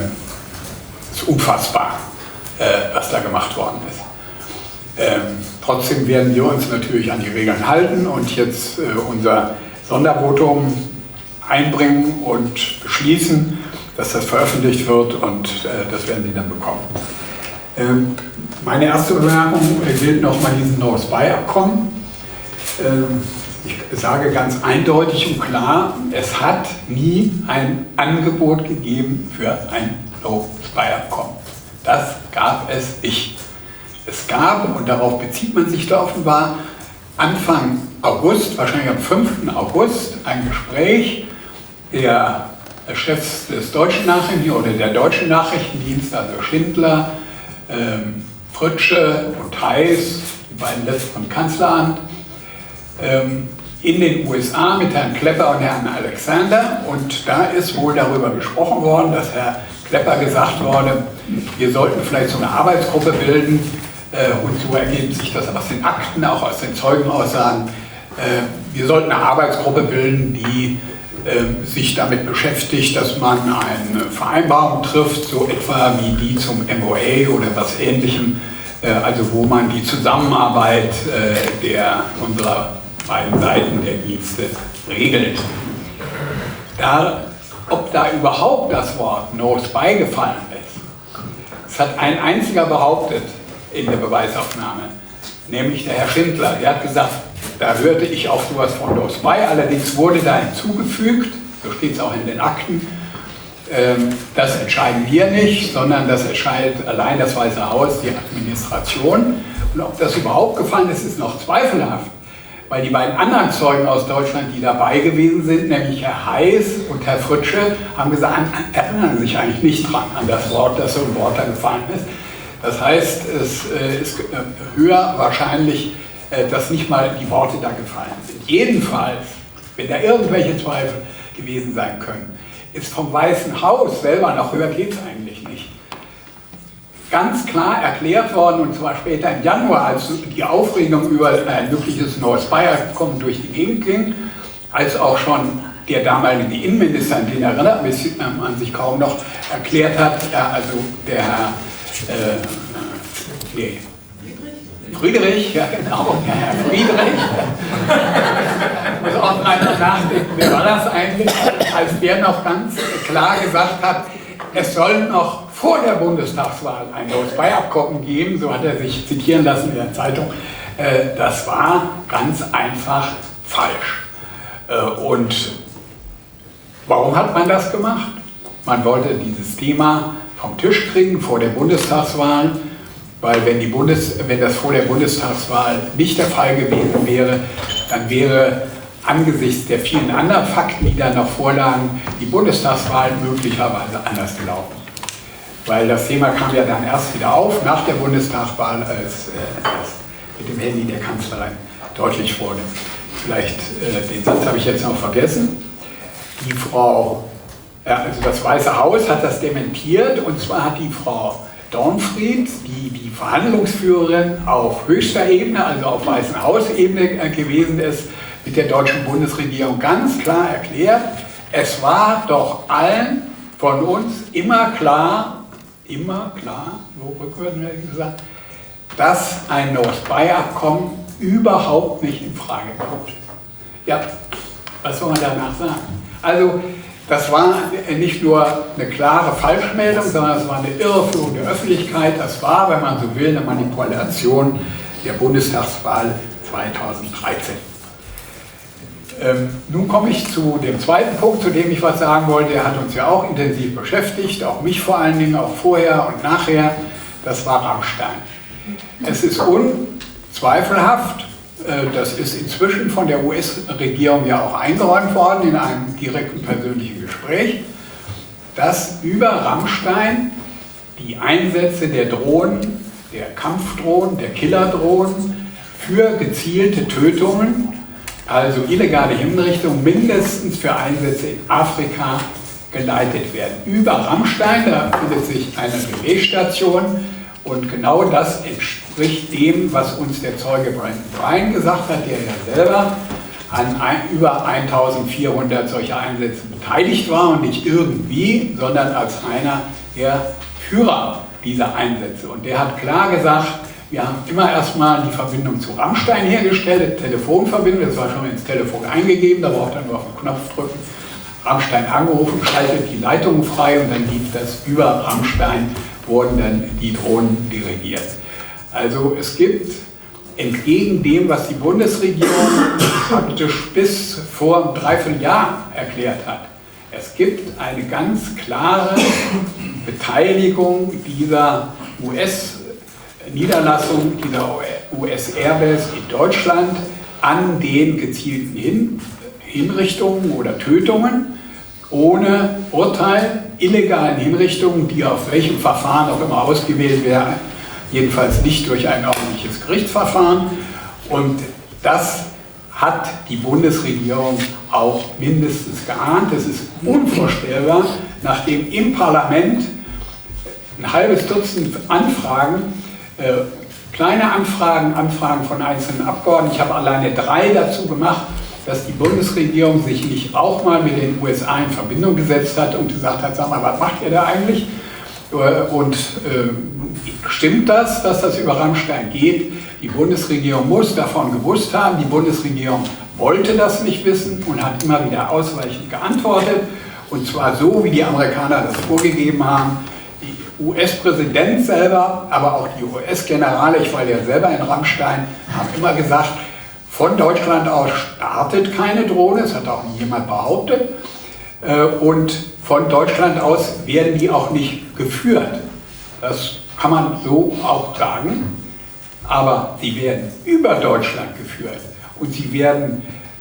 ist unfassbar, äh, was da gemacht worden ist. Ähm, trotzdem werden wir uns natürlich an die Regeln halten und jetzt äh, unser Sondervotum einbringen und beschließen, dass das veröffentlicht wird und äh, das werden Sie dann bekommen. Ähm, meine erste Bemerkung gilt nochmal diesem No-Spy-Abkommen. Ähm, ich sage ganz eindeutig und klar, es hat nie ein Angebot gegeben für ein No-Spy-Abkommen. Das gab es nicht. Es gab, und darauf bezieht man sich da offenbar, Anfang August, wahrscheinlich am fünften August, ein Gespräch der Chefs des deutschen Nachrichten oder der deutschen Nachrichtendienste, also Schindler, ähm, Fritsche und Heiß, die beiden letzten vom Kanzleramt, ähm, in den U S A mit Herrn Klepper und Herrn Alexander. Und da ist wohl darüber gesprochen worden, dass Herr Klepper gesagt wurde, wir sollten vielleicht so eine Arbeitsgruppe bilden, und so ergibt sich das aus den Akten, auch aus den Zeugenaussagen. Wir sollten eine Arbeitsgruppe bilden, die sich damit beschäftigt, dass man eine Vereinbarung trifft, so etwa wie die zum M O A oder was Ähnlichem, also wo man die Zusammenarbeit der, unserer beiden Seiten der Dienste regelt. Da, ob da überhaupt das Wort No Spy gefallen ist, es hat ein einziger behauptet, in der Beweisaufnahme, nämlich der Herr Schindler. Der hat gesagt, da hörte ich auch sowas von No Spy, allerdings wurde da hinzugefügt, so steht es auch in den Akten, ähm, das entscheiden wir nicht, sondern das entscheidet allein das Weiße Haus, die Administration. Und ob das überhaupt gefallen ist, ist noch zweifelhaft, weil die beiden anderen Zeugen aus Deutschland, die dabei gewesen sind, nämlich Herr Heiß und Herr Fritsche, haben gesagt, erinnern sich eigentlich nicht dran an das Wort, das so ein Wort da gefallen ist. Das heißt, es ist höher wahrscheinlich, dass nicht mal die Worte da gefallen sind. Jedenfalls, wenn da irgendwelche Zweifel gewesen sein können, ist vom Weißen Haus selber, noch höher geht es eigentlich nicht, ganz klar erklärt worden, und zwar später im Januar, als die Aufregung über ein mögliches North-Spire-Abkommen durch die Gegend ging, als auch schon der damalige Innenminister, an den erinnert man sich kaum noch, erklärt hat, ja, also der Herr äh, nee, Friedrich, ja genau, der Herr Friedrich, muss auch mal nachdenken, wer war das eigentlich, als der noch ganz klar gesagt hat, es soll noch vor der Bundestagswahl ein North-Spire-Abkommen geben, so hat er sich zitieren lassen in der Zeitung. Äh, das war ganz einfach falsch. Äh, und warum hat man das gemacht? Man wollte dieses Thema vom Tisch kriegen vor der Bundestagswahl, weil wenn, die Bundes, wenn das vor der Bundestagswahl nicht der Fall gewesen wäre, dann wäre angesichts der vielen anderen Fakten, die da noch vorlagen, die Bundestagswahl möglicherweise anders gelaufen. Weil das Thema kam ja dann erst wieder auf, nach der Bundestagswahl, als äh, mit dem Handy der Kanzlerin deutlich wurde. Vielleicht, äh, den Satz habe ich jetzt noch vergessen. Die Frau, ja, also das Weiße Haus hat das dementiert, und zwar hat die Frau Dornfried, die die Verhandlungsführerin auf höchster Ebene, also auf Weißen Haus-Ebene äh, gewesen ist, mit der deutschen Bundesregierung ganz klar erklärt, es war doch allen von uns immer klar, immer klar, so rückwärts gesagt, dass ein North-Spire-Abkommen überhaupt nicht in Frage kommt. Ja, was soll man danach sagen? Also, das war nicht nur eine klare Falschmeldung, sondern es war eine Irreführung der Öffentlichkeit. Das war, wenn man so will, eine Manipulation der Bundestagswahl zweitausenddreizehn. Ähm, nun komme ich zu dem zweiten Punkt, zu dem ich was sagen wollte. Der hat uns ja auch intensiv beschäftigt, auch mich vor allen Dingen, auch vorher und nachher. Das war Rammstein. Es ist unzweifelhaft, äh, das ist inzwischen von der U S-Regierung ja auch eingeräumt worden in einem direkten persönlichen Gespräch, dass über Rammstein die Einsätze der Drohnen, der Kampfdrohnen, der Killerdrohnen für gezielte Tötungen, also illegale Hinrichtungen, mindestens für Einsätze in Afrika geleitet werden. Über Rammstein, da findet sich eine Relaisstation, und genau das entspricht dem, was uns der Zeuge Brandon Bryan gesagt hat, der ja selber an ein, über eintausendvierhundert solcher Einsätzen beteiligt war, und nicht irgendwie, sondern als einer der Führer dieser Einsätze. Und der hat klar gesagt, wir haben immer erstmal die Verbindung zu Rammstein hergestellt, Telefonverbindung, das war schon ins Telefon eingegeben, da braucht er nur auf den Knopf drücken, Rammstein angerufen, schaltet die Leitung frei, und dann lief das über Rammstein, wurden dann die Drohnen dirigiert. Also es gibt, entgegen dem, was die Bundesregierung praktisch bis vor einem Dreivierteljahr erklärt hat, es gibt eine ganz klare Beteiligung dieser U S-Niederlassung, dieser U S-Airbase in Deutschland an den gezielten Hin Hinrichtungen oder Tötungen ohne Urteil, illegalen Hinrichtungen, die auf welchem Verfahren auch immer ausgewählt werden, jedenfalls nicht durch ein ordentliches Gerichtsverfahren. Und das hat die Bundesregierung auch mindestens geahnt. Es ist unvorstellbar, nachdem im Parlament ein halbes Dutzend Anfragen, äh, kleine Anfragen, Anfragen von einzelnen Abgeordneten, ich habe alleine drei dazu gemacht, dass die Bundesregierung sich nicht auch mal mit den U S A in Verbindung gesetzt hat und gesagt hat, sag mal, was macht ihr da eigentlich? Und äh, stimmt das, dass das über Rammstein geht? Die Bundesregierung muss davon gewusst haben. Die Bundesregierung wollte das nicht wissen und hat immer wieder ausweichend geantwortet. Und zwar so, wie die Amerikaner das vorgegeben haben. Die U S-Präsident selber, aber auch die U S-Generale, ich war ja selber in Rammstein, haben immer gesagt, von Deutschland aus startet keine Drohne, das hat auch nie jemand behauptet. Und von Deutschland aus werden die auch nicht geführt. Das kann man so auch sagen. Aber sie werden über Deutschland geführt. Und sie werden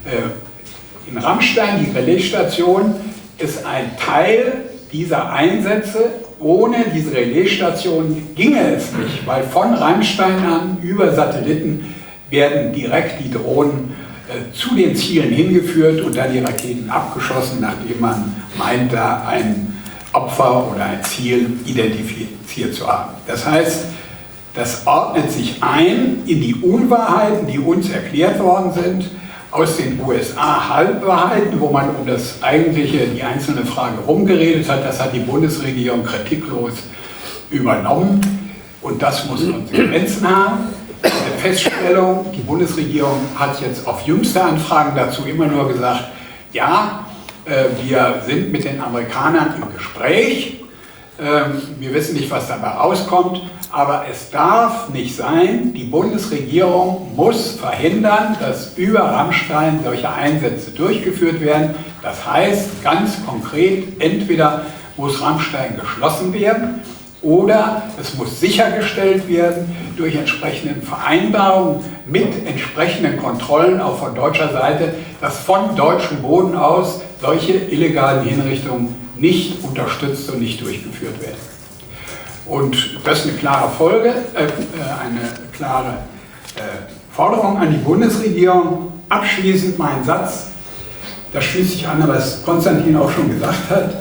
äh, in Rammstein, die Relaisstation, ist ein Teil dieser Einsätze. Ohne diese Relaisstation ginge es nicht, weil von Rammstein an über Satelliten werden direkt die Drohnen äh, zu den Zielen hingeführt und dann die Raketen abgeschossen, nachdem man meint, da ein Opfer oder ein Ziel identifiziert zu haben. Das heißt, das ordnet sich ein in die Unwahrheiten, die uns erklärt worden sind, aus den U S A Halbwahrheiten, wo man um das eigentliche, die einzelne Frage rumgeredet hat. Das hat die Bundesregierung kritiklos übernommen und das muss Konsequenzen haben. Eine Feststellung, die Bundesregierung hat jetzt auf jüngste Anfragen dazu immer nur gesagt, ja, äh, wir sind mit den Amerikanern im Gespräch, äh, wir wissen nicht, was dabei rauskommt, aber es darf nicht sein, die Bundesregierung muss verhindern, dass über Rammstein solche Einsätze durchgeführt werden. Das heißt ganz konkret, entweder muss Rammstein geschlossen werden oder es muss sichergestellt werden durch entsprechende Vereinbarungen mit entsprechenden Kontrollen auch von deutscher Seite, dass von deutschem Boden aus solche illegalen Hinrichtungen nicht unterstützt und nicht durchgeführt werden. Und das ist eine klare Folge, äh, eine klare äh, Forderung an die Bundesregierung. Abschließend mein Satz, da schließt sich an, was Konstantin auch schon gesagt hat.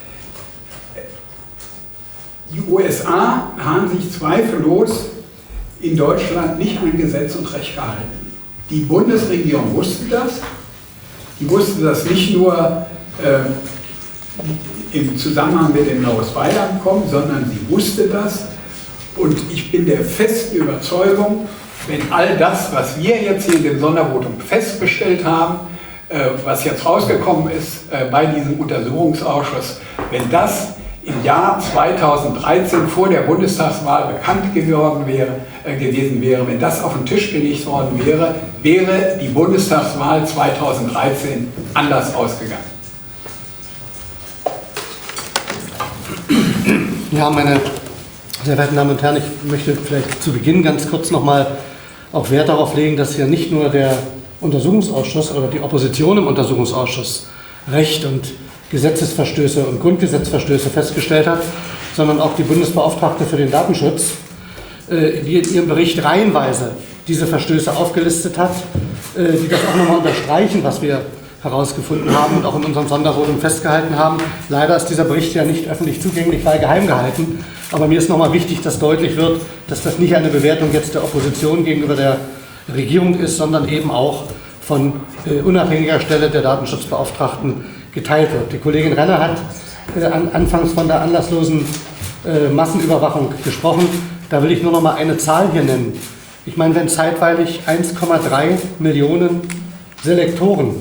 Die U S A haben sich zweifellos in Deutschland nicht an Gesetz und Recht gehalten. Die Bundesregierung wusste das. Die wusste das nicht nur äh, im Zusammenhang mit dem Norris-Weiland-Abkommen, sondern sie wusste das. Und ich bin der festen Überzeugung, wenn all das, was wir jetzt hier in dem Sondervotum festgestellt haben, äh, was jetzt rausgekommen ist äh, bei diesem Untersuchungsausschuss, wenn das im Jahr zweitausenddreizehn vor der Bundestagswahl bekannt geworden wäre, äh, gewesen wäre, wenn das auf den Tisch gelegt worden wäre, wäre die Bundestagswahl zweitausenddreizehn anders ausgegangen. Ja, meine sehr verehrten Damen und Herren, ich möchte vielleicht zu Beginn ganz kurz nochmal auch Wert darauf legen, dass hier nicht nur der Untersuchungsausschuss oder die Opposition im Untersuchungsausschuss Recht und Gesetzesverstöße und Grundgesetzverstöße festgestellt hat, sondern auch die Bundesbeauftragte für den Datenschutz, die in ihrem Bericht reihenweise diese Verstöße aufgelistet hat, die das auch nochmal unterstreichen, was wir herausgefunden haben und auch in unserem Sondervotum festgehalten haben. Leider ist dieser Bericht ja nicht öffentlich zugänglich, weil geheim gehalten. Aber mir ist nochmal wichtig, dass deutlich wird, dass das nicht eine Bewertung jetzt der Opposition gegenüber der Regierung ist, sondern eben auch von äh, unabhängiger Stelle der Datenschutzbeauftragten geteilt wird. Die Kollegin Renner hat äh, an, anfangs von der anlasslosen äh, Massenüberwachung gesprochen. Da will ich nur noch mal eine Zahl hier nennen. Ich meine, wenn zeitweilig eins Komma drei Millionen Selektoren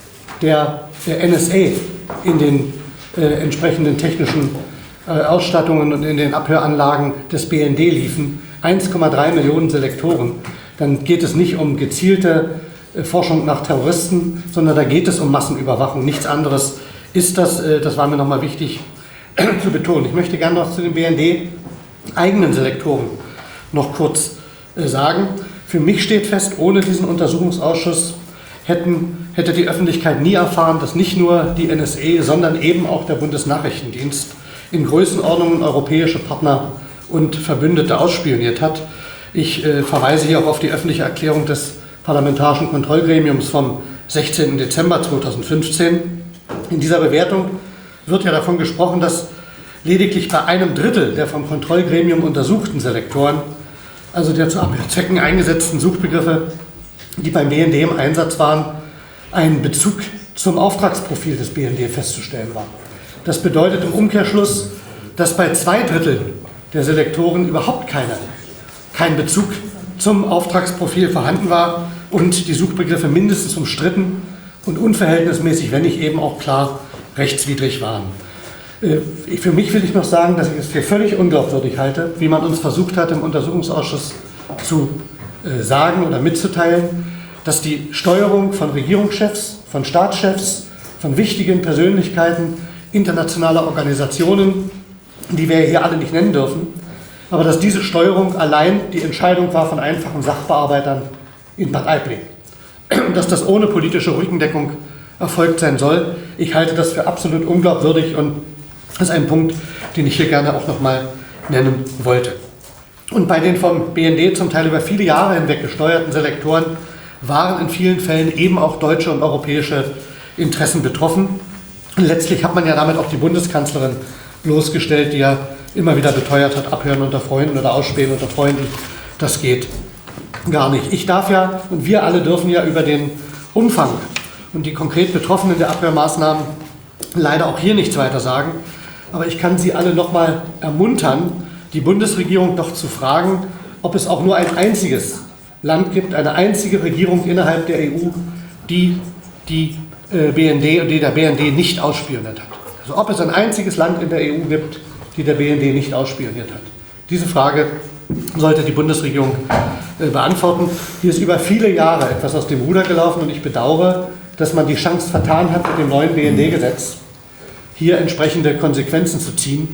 der, der N S A in den äh, entsprechenden technischen äh, Ausstattungen und in den Abhöranlagen des B N D liefen, eins Komma drei Millionen Selektoren, dann geht es nicht um gezielte äh, Forschung nach Terroristen, sondern da geht es um Massenüberwachung. Nichts anderes ist das. Äh, das war mir nochmal wichtig äh, zu betonen. Ich möchte gerne noch zu den B N D eigenen Selektoren noch kurz äh, sagen. Für mich steht fest, ohne diesen Untersuchungsausschuss hätten, hätte die Öffentlichkeit nie erfahren, dass nicht nur die N S A, sondern eben auch der Bundesnachrichtendienst in Größenordnungen europäische Partner und Verbündete ausspioniert hat. Ich äh, verweise hier auch auf die öffentliche Erklärung des Parlamentarischen Kontrollgremiums vom sechzehnten Dezember zweitausendfünfzehn. In dieser Bewertung wird ja davon gesprochen, dass lediglich bei einem Drittel der vom Kontrollgremium untersuchten Selektoren, also der zu Abhörzwecken eingesetzten Suchbegriffe, die beim B N D im Einsatz waren, ein Bezug zum Auftragsprofil des B N D festzustellen war. Das bedeutet im Umkehrschluss, dass bei zwei Dritteln der Selektoren überhaupt keine, kein Bezug zum Auftragsprofil vorhanden war und die Suchbegriffe mindestens umstritten und unverhältnismäßig, wenn nicht eben auch klar rechtswidrig waren. Für mich will ich noch sagen, dass ich es für völlig unglaubwürdig halte, wie man uns versucht hat, im Untersuchungsausschuss zu sagen oder mitzuteilen, dass die Steuerung von Regierungschefs, von Staatschefs, von wichtigen Persönlichkeiten, internationaler Organisationen, die wir hier alle nicht nennen dürfen, aber dass diese Steuerung allein die Entscheidung war von einfachen Sachbearbeitern in Bad Aibling. Und dass das ohne politische Rückendeckung erfolgt sein soll. Ich halte das für absolut unglaubwürdig und das ist ein Punkt, den ich hier gerne auch nochmal nennen wollte. Und bei den vom B N D zum Teil über viele Jahre hinweg gesteuerten Selektoren waren in vielen Fällen eben auch deutsche und europäische Interessen betroffen. Und letztlich hat man ja damit auch die Bundeskanzlerin bloßgestellt, die ja immer wieder beteuert hat, abhören unter Freunden oder ausspähen unter Freunden, das geht gar nicht. Ich darf ja und wir alle dürfen ja über den Umfang und die konkret Betroffenen der Abhörmaßnahmen leider auch hier nichts weiter sagen. Aber ich kann Sie alle nochmal ermuntern, die Bundesregierung doch zu fragen, ob es auch nur ein einziges Land gibt, eine einzige Regierung innerhalb der E U, die die äh, B N D und die der B N D nicht ausspioniert hat. Also ob es ein einziges Land in der E U gibt, die der B N D nicht ausspioniert hat. Diese Frage sollte die Bundesregierung äh, beantworten. Hier ist über viele Jahre etwas aus dem Ruder gelaufen und ich bedauere, dass man die Chance vertan hat, mit dem neuen B N D-Gesetz hier entsprechende Konsequenzen zu ziehen.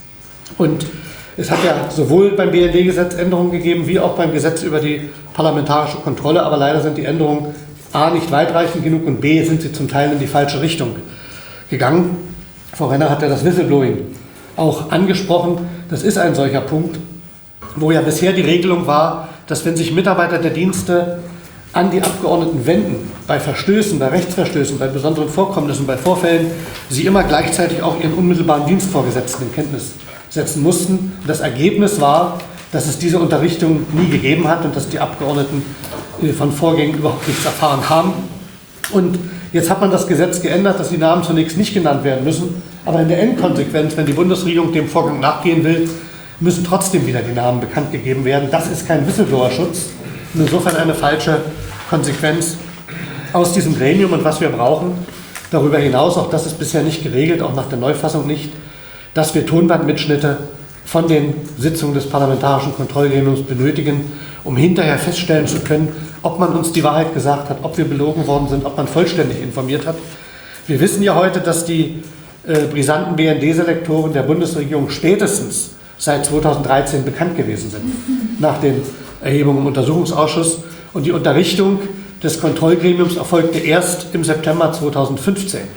Und es hat ja sowohl beim B N D-Gesetz Änderungen gegeben, wie auch beim Gesetz über die parlamentarische Kontrolle, aber leider sind die Änderungen a. nicht weitreichend genug und b. sind sie zum Teil in die falsche Richtung gegangen. Frau Renner hat ja das Whistleblowing auch angesprochen. Das ist ein solcher Punkt, wo ja bisher die Regelung war, dass wenn sich Mitarbeiter der Dienste an die Abgeordneten wenden, bei Verstößen, bei Rechtsverstößen, bei besonderen Vorkommnissen, bei Vorfällen, sie immer gleichzeitig auch ihren unmittelbaren Dienstvorgesetzten in Kenntnis setzen mussten. Das Ergebnis war, dass es diese Unterrichtung nie gegeben hat und dass die Abgeordneten von Vorgängen überhaupt nichts erfahren haben. Und jetzt hat man das Gesetz geändert, dass die Namen zunächst nicht genannt werden müssen, aber in der Endkonsequenz, wenn die Bundesregierung dem Vorgang nachgehen will, müssen trotzdem wieder die Namen bekannt gegeben werden. Das ist kein Whistleblower-Schutz und insofern eine falsche Konsequenz aus diesem Gremium. Und was wir brauchen, darüber hinaus, auch das ist bisher nicht geregelt, auch nach der Neufassung nicht, dass wir Tonbandmitschnitte von den Sitzungen des Parlamentarischen Kontrollgremiums benötigen, um hinterher feststellen zu können, ob man uns die Wahrheit gesagt hat, ob wir belogen worden sind, ob man vollständig informiert hat. Wir wissen ja heute, dass die äh, brisanten B N D-Selektoren der Bundesregierung spätestens seit zweitausenddreizehn bekannt gewesen sind, nach den Erhebungen im Untersuchungsausschuss. Und die Unterrichtung des Kontrollgremiums erfolgte erst im September zweitausendfünfzehn.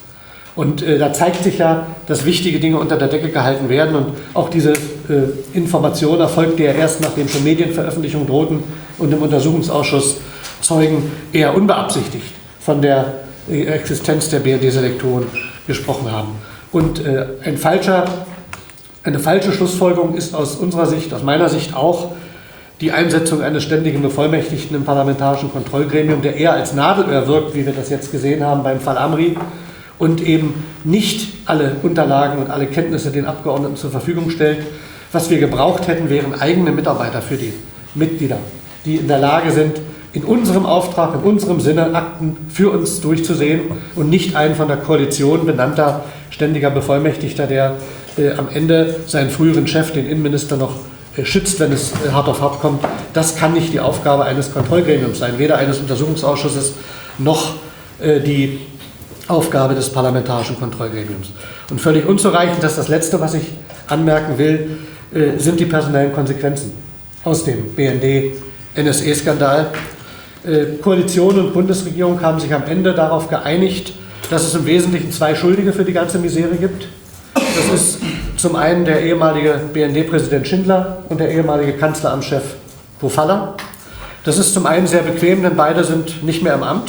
Und äh, da zeigt sich ja, dass wichtige Dinge unter der Decke gehalten werden. Und auch diese äh, Information erfolgte ja erst, nachdem schon Medienveröffentlichungen drohten und im Untersuchungsausschuss Zeugen eher unbeabsichtigt von der äh, Existenz der B N D-Selektoren gesprochen haben. Und äh, ein falscher, eine falsche Schlussfolgerung ist aus unserer Sicht, aus meiner Sicht auch, die Einsetzung eines ständigen Bevollmächtigten im Parlamentarischen Kontrollgremium, der eher als Nadelöhr wirkt, wie wir das jetzt gesehen haben beim Fall Amri, und eben nicht alle Unterlagen und alle Kenntnisse den Abgeordneten zur Verfügung stellt. Was wir gebraucht hätten, wären eigene Mitarbeiter für die Mitglieder, die in der Lage sind, in unserem Auftrag, in unserem Sinne Akten für uns durchzusehen und nicht ein von der Koalition benannter ständiger Bevollmächtigter, der äh, am Ende seinen früheren Chef, den Innenminister, noch äh, schützt, wenn es äh, hart auf hart kommt. Das kann nicht die Aufgabe eines Kontrollgremiums sein, weder eines Untersuchungsausschusses noch äh, die Aufgabe des Parlamentarischen Kontrollgremiums. Und völlig unzureichend, das ist das Letzte, was ich anmerken will, äh, sind die personellen Konsequenzen aus dem B N D-N S E-Skandal. Äh, Koalition und Bundesregierung haben sich am Ende darauf geeinigt, dass es im Wesentlichen zwei Schuldige für die ganze Misere gibt. Das ist zum einen der ehemalige B N D-Präsident Schindler und der ehemalige Kanzleramtschef Pofalla. Das ist zum einen sehr bequem, denn beide sind nicht mehr im Amt.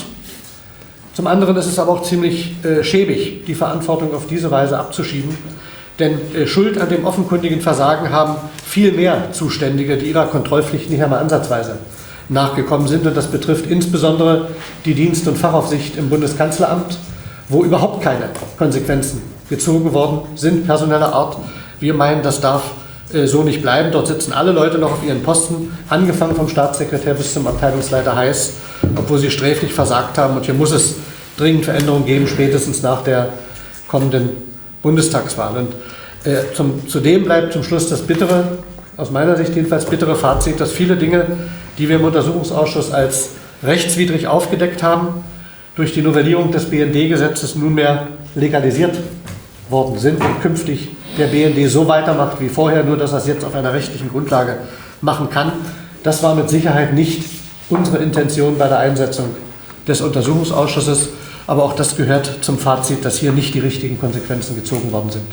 Zum anderen ist es aber auch ziemlich äh, schäbig, die Verantwortung auf diese Weise abzuschieben. Denn äh, Schuld an dem offenkundigen Versagen haben viel mehr Zuständige, die ihrer Kontrollpflicht nicht einmal ansatzweise nachgekommen sind. Und das betrifft insbesondere die Dienst- und Fachaufsicht im Bundeskanzleramt, wo überhaupt keine Konsequenzen gezogen worden sind, personeller Art. Wir meinen, das darf äh, so nicht bleiben. Dort sitzen alle Leute noch auf ihren Posten, angefangen vom Staatssekretär bis zum Abteilungsleiter Heiß, obwohl sie sträflich versagt haben. Und hier muss es dringend Veränderungen geben, spätestens nach der kommenden Bundestagswahl. Und äh, zum, zudem bleibt zum Schluss das bittere, aus meiner Sicht jedenfalls bittere Fazit, dass viele Dinge, die wir im Untersuchungsausschuss als rechtswidrig aufgedeckt haben, durch die Novellierung des B N D-Gesetzes nunmehr legalisiert worden sind und künftig der B N D so weitermacht wie vorher, nur dass er es jetzt auf einer rechtlichen Grundlage machen kann. Das war mit Sicherheit nicht unsere Intention bei der Einsetzung des Untersuchungsausschusses, aber auch das gehört zum Fazit, dass hier nicht die richtigen Konsequenzen gezogen worden sind.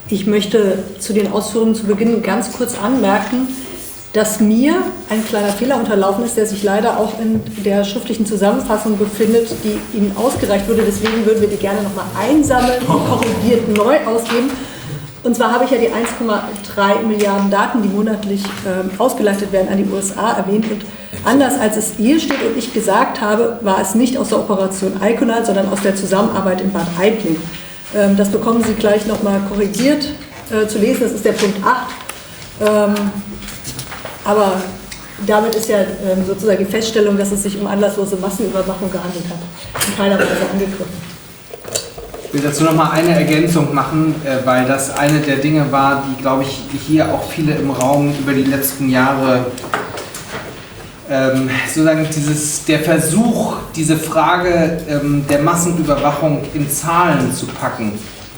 Ich möchte zu den Ausführungen zu Beginn ganz kurz anmerken, dass mir ein kleiner Fehler unterlaufen ist, der sich leider auch in der schriftlichen Zusammenfassung befindet, die Ihnen ausgereicht wurde. Deswegen würden wir die gerne nochmal einsammeln und korrigiert neu ausgeben. Und zwar habe ich ja die eins Komma drei Milliarden Daten, die monatlich ähm, ausgeleitet werden, an die U S A erwähnt. Und anders als es hier steht und ich gesagt habe, war es nicht aus der Operation Iconal, sondern aus der Zusammenarbeit in Bad Aibling. Ähm, das bekommen Sie gleich nochmal korrigiert äh, zu lesen. Das ist der Punkt acht. Ähm, aber damit ist ja ähm, sozusagen die Feststellung, dass es sich um anlasslose Massenüberwachung gehandelt hat, in keiner Weise angegriffen. Ich will dazu noch mal eine Ergänzung machen, weil das eine der Dinge war, die, glaube ich, hier auch viele im Raum über die letzten Jahre ähm, sozusagen dieses, der Versuch, diese Frage ähm, der Massenüberwachung in Zahlen zu packen.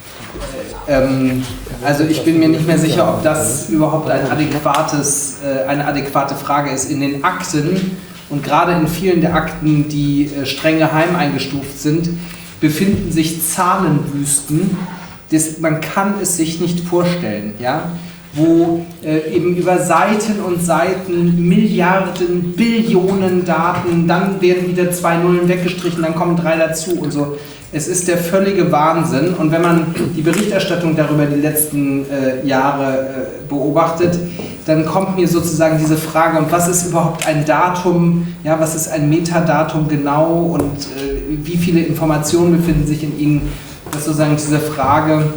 Ähm, also ich bin mir nicht mehr sicher, ob das überhaupt ein adäquates, äh, eine adäquate Frage ist. In den Akten und gerade in vielen der Akten, die äh, streng geheim eingestuft sind, befinden sich Zahlenwüsten, das, man kann es sich nicht vorstellen, ja? Wo äh, eben über Seiten und Seiten Milliarden, Billionen Daten, dann werden wieder zwei Nullen weggestrichen, dann kommen drei dazu und so. Es ist der völlige Wahnsinn und wenn man die Berichterstattung darüber die letzten äh, Jahre äh, beobachtet, dann kommt mir sozusagen diese Frage, und was ist überhaupt ein Datum, ja, was ist ein Metadatum genau und äh, wie viele Informationen befinden sich in ihnen, das ist sozusagen diese Frage,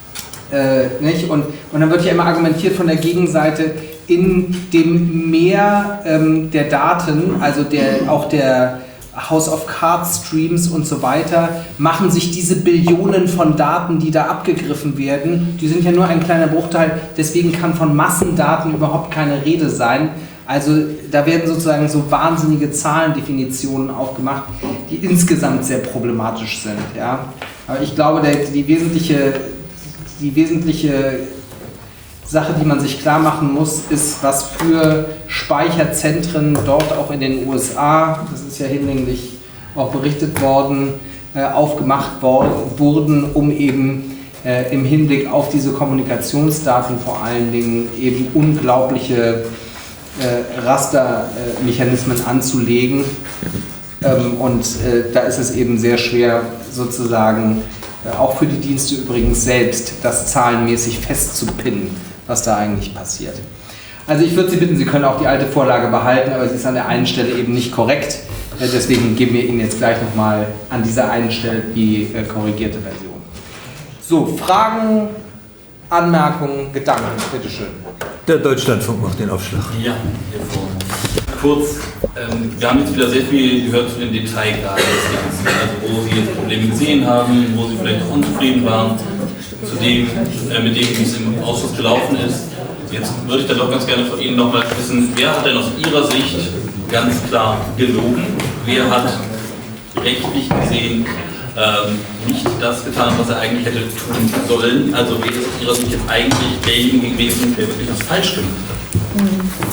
äh, nicht? Und, und dann wird ja immer argumentiert von der Gegenseite, in dem Meer ähm, der Daten, also der, auch der House of Cards Streams und so weiter, machen sich diese Billionen von Daten, die da abgegriffen werden, die sind ja nur ein kleiner Bruchteil, deswegen kann von Massendaten überhaupt keine Rede sein. Also da werden sozusagen so wahnsinnige Zahlendefinitionen aufgemacht, die insgesamt sehr problematisch sind. Ja? Aber ich glaube, der, die, wesentliche, die wesentliche Sache, die man sich klar machen muss, ist, was für Speicherzentren dort auch in den U S A, das ist ja hinlänglich auch berichtet worden, äh, aufgemacht worden, wurden, um eben äh, im Hinblick auf diese Kommunikationsdaten vor allen Dingen eben unglaubliche äh, Rastermechanismen äh, anzulegen. Ähm, und äh, da ist es eben sehr schwer, sozusagen, äh, auch für die Dienste übrigens selbst, das zahlenmäßig festzupinnen, was da eigentlich passiert. Also ich würde Sie bitten, Sie können auch die alte Vorlage behalten, aber sie ist an der einen Stelle eben nicht korrekt. Deswegen geben wir Ihnen jetzt gleich nochmal an dieser einen Stelle die äh, korrigierte Version. So, Fragen, Anmerkungen, Gedanken, bitteschön. Der Deutschlandfunk macht den Aufschlag. Ja, hier vorne. Kurz, ähm, wir haben jetzt wieder sehr viel gehört zu den Detailgraden des Dings, also wo Sie jetzt Probleme gesehen haben, wo Sie vielleicht auch unzufrieden waren, zu dem, äh, mit dem, wie es im Ausschuss gelaufen ist. Jetzt würde ich dann doch ganz gerne von Ihnen nochmal wissen, wer hat denn aus Ihrer Sicht ganz klar gelogen? Wer hat rechtlich gesehen ähm, nicht das getan, was er eigentlich hätte tun sollen? Also wer ist aus Ihrer Sicht jetzt eigentlich derjenige gewesen, der wirklich was falsch gemacht hat?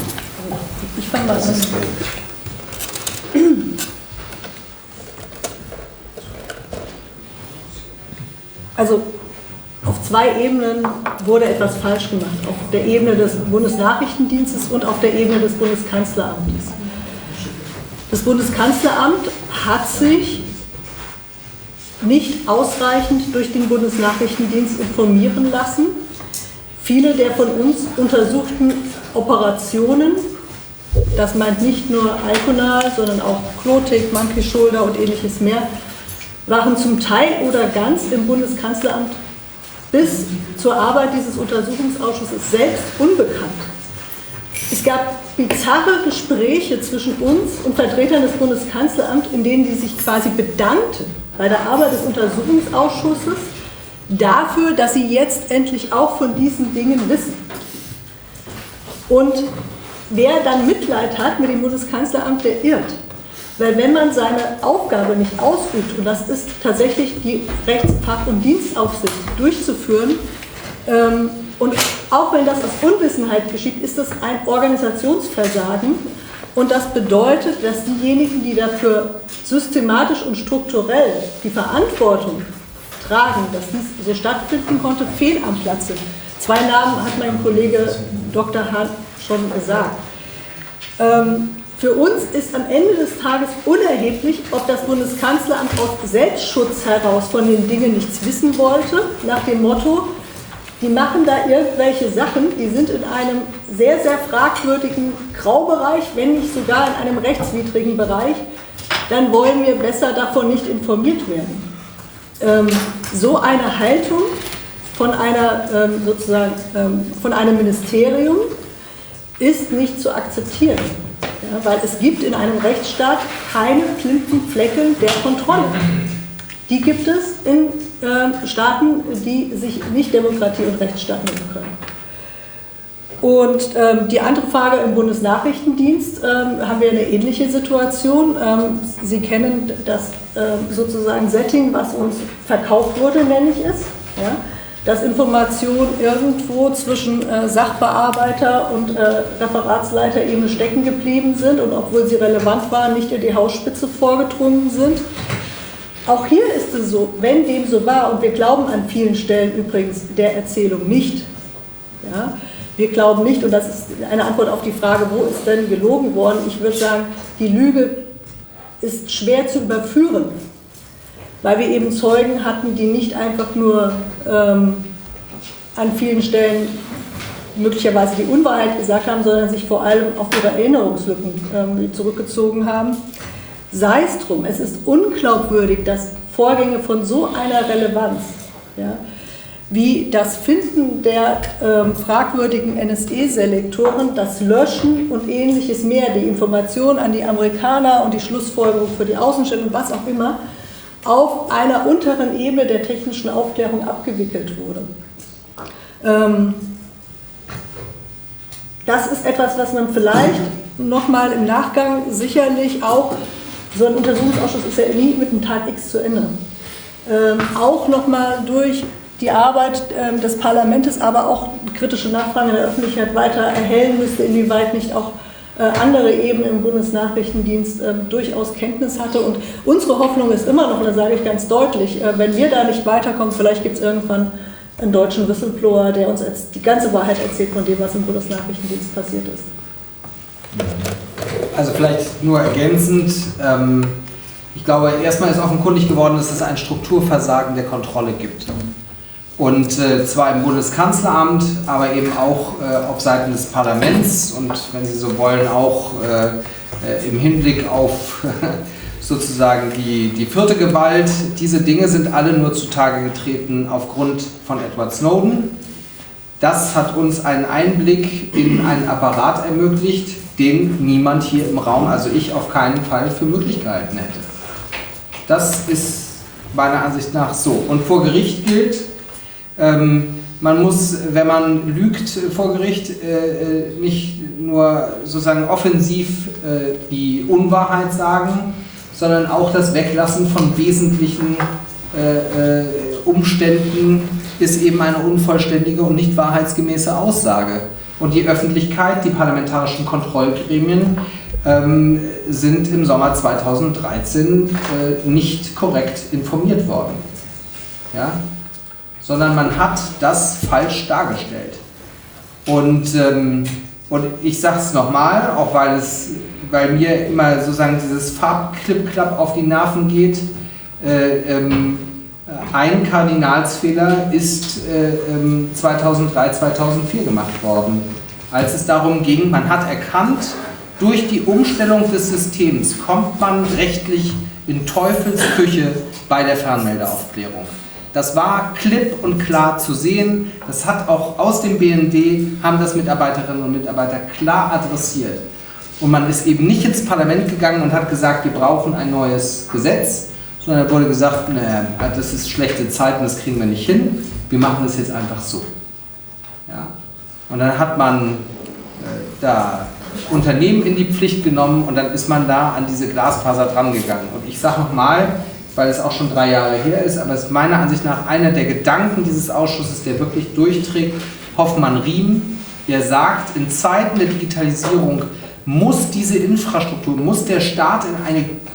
Ich fange mal an. Also auf zwei Ebenen wurde etwas falsch gemacht. Auf der Ebene des Bundesnachrichtendienstes und auf der Ebene des Bundeskanzleramtes. Das Bundeskanzleramt hat sich nicht ausreichend durch den Bundesnachrichtendienst informieren lassen. Viele der von uns untersuchten Operationen, das meint nicht nur Iconal, sondern auch Klotik, Monkey Shoulder und ähnliches mehr, waren zum Teil oder ganz im Bundeskanzleramt bis zur Arbeit dieses Untersuchungsausschusses selbst unbekannt. Es gab bizarre Gespräche zwischen uns und Vertretern des Bundeskanzleramts, in denen die sich quasi bedankten bei der Arbeit des Untersuchungsausschusses dafür, dass sie jetzt endlich auch von diesen Dingen wissen. Und wer dann Mitleid hat mit dem Bundeskanzleramt, der irrt. Weil wenn man seine Aufgabe nicht ausübt, und das ist tatsächlich die Rechts-, Fach- und Dienstaufsicht durchzuführen, ähm, und auch wenn das aus Unwissenheit geschieht, ist das ein Organisationsversagen. Und das bedeutet, dass diejenigen, die dafür systematisch und strukturell die Verantwortung tragen, dass dies so stattfinden konnte, fehl am Platz sind. Zwei Namen hat mein Kollege Doktor Hahn schon gesagt. Ähm, für uns ist am Ende des Tages unerheblich, ob das Bundeskanzleramt aus Selbstschutz heraus von den Dingen nichts wissen wollte, nach dem Motto, die machen da irgendwelche Sachen, die sind in einem sehr, sehr fragwürdigen Graubereich, wenn nicht sogar in einem rechtswidrigen Bereich, dann wollen wir besser davon nicht informiert werden. Ähm, so eine Haltung von einer, ähm, sozusagen, ähm, von einem Ministerium ist nicht zu akzeptieren, ja, weil es gibt in einem Rechtsstaat keine blinden Flecken der Kontrolle. Die gibt es in äh, Staaten, die sich nicht Demokratie und Rechtsstaat nennen können. Und ähm, die andere Frage im Bundesnachrichtendienst ähm, haben wir eine ähnliche Situation. Ähm, Sie kennen das ähm, sozusagen Setting, was uns verkauft wurde, nenne ich es. Ja? Dass Informationen irgendwo zwischen äh, Sachbearbeiter und äh, Referatsleiterebene stecken geblieben sind und obwohl sie relevant waren, nicht in die Hausspitze vorgedrungen sind. Auch hier ist es so, wenn dem so war, und wir glauben an vielen Stellen übrigens der Erzählung nicht, ja, wir glauben nicht, und das ist eine Antwort auf die Frage, wo ist denn gelogen worden, ich würde sagen, die Lüge ist schwer zu überführen, weil wir eben Zeugen hatten, die nicht einfach nur ähm, an vielen Stellen möglicherweise die Unwahrheit gesagt haben, sondern sich vor allem auf ihre Erinnerungslücken ähm, zurückgezogen haben. Sei es drum, es ist unglaubwürdig, dass Vorgänge von so einer Relevanz, ja, wie das Finden der ähm, fragwürdigen N S E-Selektoren, das Löschen und ähnliches mehr, die Informationen an die Amerikaner und die Schlussfolgerung für die Außenstelle und was auch immer, auf einer unteren Ebene der technischen Aufklärung abgewickelt wurde. Ähm, das ist etwas, was man vielleicht nochmal im Nachgang sicherlich auch, so ein Untersuchungsausschuss ist ja nie mit einem Tag X zu Ende, ähm, auch nochmal durch die Arbeit ähm, des Parlaments, aber auch kritische Nachfragen in der Öffentlichkeit weiter erhellen müsste, inwieweit nicht auch äh, andere Ebenen im Bundesnachrichtendienst äh, durchaus Kenntnis hatte. Und unsere Hoffnung ist immer noch, und das sage ich ganz deutlich, äh, wenn wir da nicht weiterkommen, vielleicht gibt es irgendwann einen deutschen Whistleblower, der uns jetzt die ganze Wahrheit erzählt von dem, was im Bundesnachrichtendienst passiert ist. Also vielleicht nur ergänzend, ähm, ich glaube, erstmal ist offenkundig geworden, dass es ein Strukturversagen der Kontrolle gibt. Und äh, zwar im Bundeskanzleramt, aber eben auch äh, auf Seiten des Parlaments und, wenn Sie so wollen, auch äh, äh, im Hinblick auf sozusagen die, die vierte Gewalt. Diese Dinge sind alle nur zutage getreten aufgrund von Edward Snowden. Das hat uns einen Einblick in einen Apparat ermöglicht, den niemand hier im Raum, also ich auf keinen Fall für möglich gehalten hätte. Das ist meiner Ansicht nach so. Und vor Gericht gilt, ähm, man muss, wenn man lügt vor Gericht, äh, nicht nur sozusagen offensiv äh, die Unwahrheit sagen, sondern auch das Weglassen von wesentlichen äh, äh, Umständen ist eben eine unvollständige und nicht wahrheitsgemäße Aussage. Und die Öffentlichkeit, die parlamentarischen Kontrollgremien ähm, sind im Sommer zweitausenddreizehn äh, nicht korrekt informiert worden. Ja? Sondern man hat das falsch dargestellt. Und, ähm, und ich sage es nochmal, auch weil, es, weil mir immer sozusagen dieses Farbklipp-Klapp auf die Nerven geht, äh, ähm, ein Kardinalsfehler ist äh, ähm, zweitausenddrei, zweitausendvier gemacht worden, als es darum ging, man hat erkannt, durch die Umstellung des Systems kommt man rechtlich in Teufelsküche bei der Fernmeldeaufklärung. Das war klipp und klar zu sehen, das hat auch aus dem B N D, haben das Mitarbeiterinnen und Mitarbeiter klar adressiert. Und man ist eben nicht ins Parlament gegangen und hat gesagt, wir brauchen ein neues Gesetz, sondern da wurde gesagt, naja, das ist schlechte Zeiten, das kriegen wir nicht hin, wir machen das jetzt einfach so. Ja? Und dann hat man äh, da Unternehmen in die Pflicht genommen und dann ist man da an diese Glasfaser dran gegangen. Und ich sage nochmal, weil es auch schon drei Jahre her ist, aber es ist meiner Ansicht nach einer der Gedanken dieses Ausschusses, der wirklich durchträgt, Hoffmann-Riem, der sagt, in Zeiten der Digitalisierung muss diese Infrastruktur, muss der Staat in eine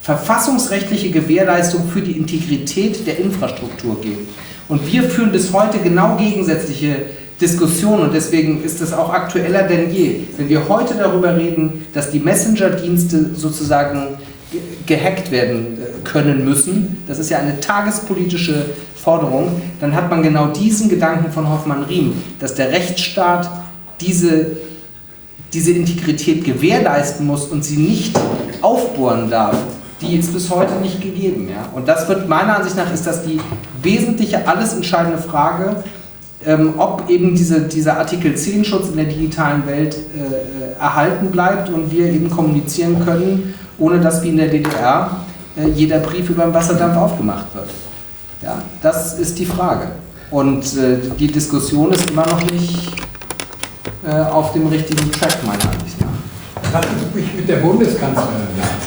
verfassungsrechtliche Gewährleistung für die Integrität der Infrastruktur geben. Und wir führen bis heute genau gegensätzliche Diskussionen und deswegen ist es auch aktueller denn je. Wenn wir heute darüber reden, dass die Messenger-Dienste sozusagen gehackt werden können müssen, das ist ja eine tagespolitische Forderung, dann hat man genau diesen Gedanken von Hoffmann-Riem, dass der Rechtsstaat diese, diese Integrität gewährleisten muss und sie nicht aufbohren darf. Die ist bis heute nicht gegeben. Ja? Und das wird meiner Ansicht nach, ist das die wesentliche, alles entscheidende Frage, ähm, ob eben diese, dieser Artikel zehn Schutz in der digitalen Welt äh, erhalten bleibt und wir eben kommunizieren können, ohne dass wie in der D D R äh, jeder Brief über den Wasserdampf aufgemacht wird. Ja? Das ist die Frage. Und äh, die Diskussion ist immer noch nicht äh, auf dem richtigen Track, meiner Ansicht nach. Lassen Sie mich mit der Bundeskanzlerin sagen.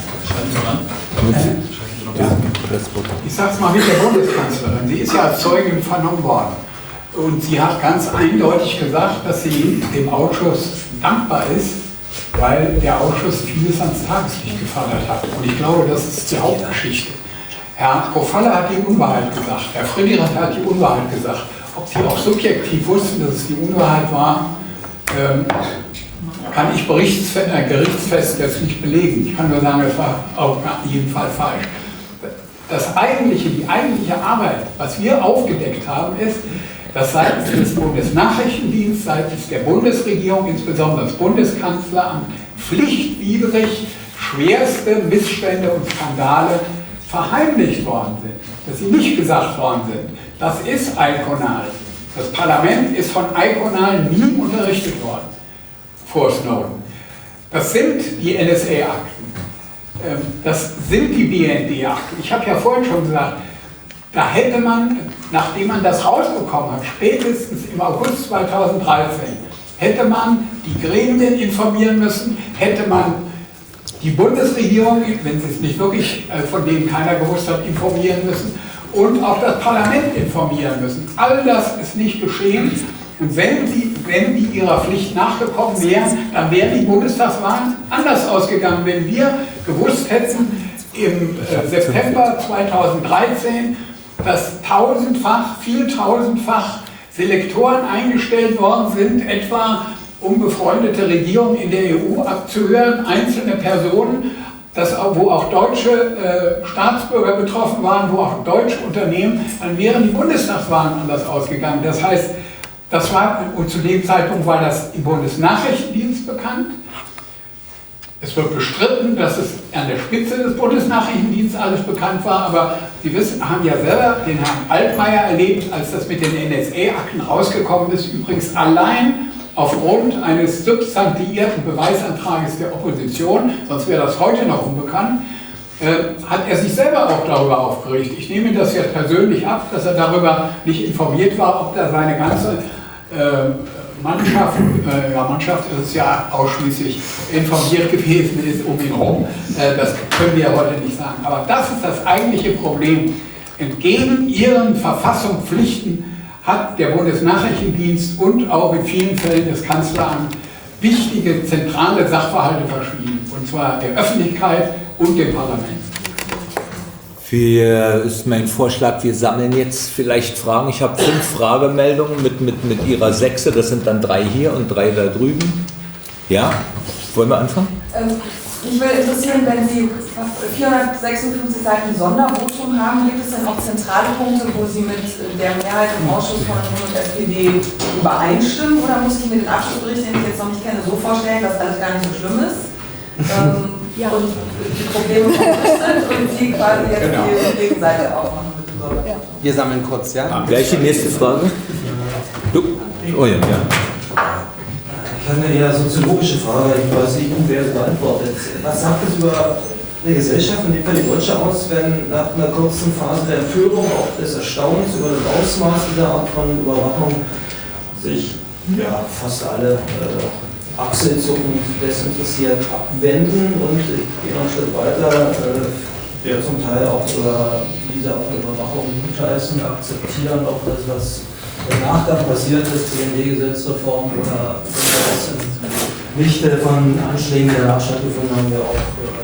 Ich sage es mal mit der Bundeskanzlerin. Sie ist ja als Zeugin vernommen worden. Und sie hat ganz eindeutig gesagt, dass sie dem Ausschuss dankbar ist, weil der Ausschuss vieles ans Tageslicht gefördert hat. Und ich glaube, das ist die Hauptgeschichte. Herr Profalla hat die Unwahrheit gesagt, Herr Friedrich hat die Unwahrheit gesagt. Ob sie auch subjektiv wussten, dass es die Unwahrheit war, ähm, kann ich äh, gerichtsfest jetzt nicht belegen. Ich kann nur sagen, es war auf jeden Fall falsch. Das eigentliche, die eigentliche Arbeit, was wir aufgedeckt haben, ist, dass seitens des Bundesnachrichtendienstes, seitens der Bundesregierung, insbesondere des Bundeskanzleramt, pflichtwidrig schwerste Missstände und Skandale verheimlicht worden sind, dass sie nicht gesagt worden sind. Das ist iconal. Das Parlament ist von iconal nie unterrichtet worden vor Snowden. Das sind die N S A-Akten. Das sind die B N D-Akten. Ich habe ja vorhin schon gesagt, da hätte man, nachdem man das rausbekommen hat, spätestens im August zweitausenddreizehn, hätte man die Gremien informieren müssen, hätte man die Bundesregierung, wenn sie es nicht wirklich, von denen keiner gewusst hat, informieren müssen und auch das Parlament informieren müssen. All das ist nicht geschehen. Und wenn die, wenn die ihrer Pflicht nachgekommen wären, dann wären die Bundestagswahlen anders ausgegangen. Wenn wir gewusst hätten im äh, September zweitausenddreizehn, dass tausendfach, viel tausendfach Selektoren eingestellt worden sind, etwa um befreundete Regierungen in der E U abzuhören, einzelne Personen, dass, wo auch deutsche äh, Staatsbürger betroffen waren, wo auch deutsche Unternehmen, dann wären die Bundestagswahlen anders ausgegangen. Das heißt, das war, und zu dem Zeitpunkt war das im Bundesnachrichtendienst bekannt. Es wird bestritten, dass es an der Spitze des Bundesnachrichtendienstes alles bekannt war, aber Sie wissen, haben ja selber den Herrn Altmaier erlebt, als das mit den N S A-Akten rausgekommen ist, übrigens allein aufgrund eines substantivierten Beweisantrages der Opposition, sonst wäre das heute noch unbekannt, äh, hat er sich selber auch darüber aufgeregt. Ich nehme das jetzt persönlich ab, dass er darüber nicht informiert war, ob da seine ganze äh, Mannschaft, äh, ja, Mannschaft ist ja ausschließlich informiert gewesen ist um ihn herum. Äh, das können wir heute nicht sagen. Aber das ist das eigentliche Problem. Entgegen ihren Verfassungspflichten hat der Bundesnachrichtendienst und auch in vielen Fällen das Kanzleramt wichtige zentrale Sachverhalte verschwiegen. Und zwar der Öffentlichkeit und dem Parlament. Wir, ist mein Vorschlag, wir sammeln jetzt vielleicht Fragen. Ich habe fünf Fragemeldungen mit, mit, mit Ihrer Sechse, das sind dann drei hier und drei da drüben. Ja, wollen wir anfangen? Ähm, mich würde interessieren, wenn Sie vierhundertsechsundfünfzig Seiten Sondervotum haben, gibt es denn auch zentrale Punkte, wo Sie mit der Mehrheit im Ausschuss von Bund und S P D übereinstimmen? Oder muss ich mir den Abschlussbericht, den ich jetzt noch nicht kenne, so vorstellen, dass alles gar nicht so schlimm ist? Ähm, Ja. Und die Probleme vom Tisch sind und Sie quasi jetzt genau. Die Gegenseite aufmachen mit dem Sondervotum. Ja. Wir sammeln kurz, ja? Ah, gleich die nächste Frage. Du? Oh ja, ja. Ich habe eine eher soziologische Frage, ich weiß nicht, wer es beantwortet. Was sagt es über eine Gesellschaft, in dem Fall die deutsche, aus, wenn nach einer kurzen Phase der Empörung, auch des Erstaunens über das Ausmaß dieser Art von Überwachung sich ja, fast alle äh, achselzuckend desinteressiert abwenden und ich gehe noch einen Schritt weiter, äh, der zum Teil auch sogar diese Art von Überwachung gutheißen, akzeptieren, auch das, was im Nachgang passiert ist, C N D-Gesetzreform oder was im Lichte von Anschlägen, die danach stattgefunden haben, wir auch äh,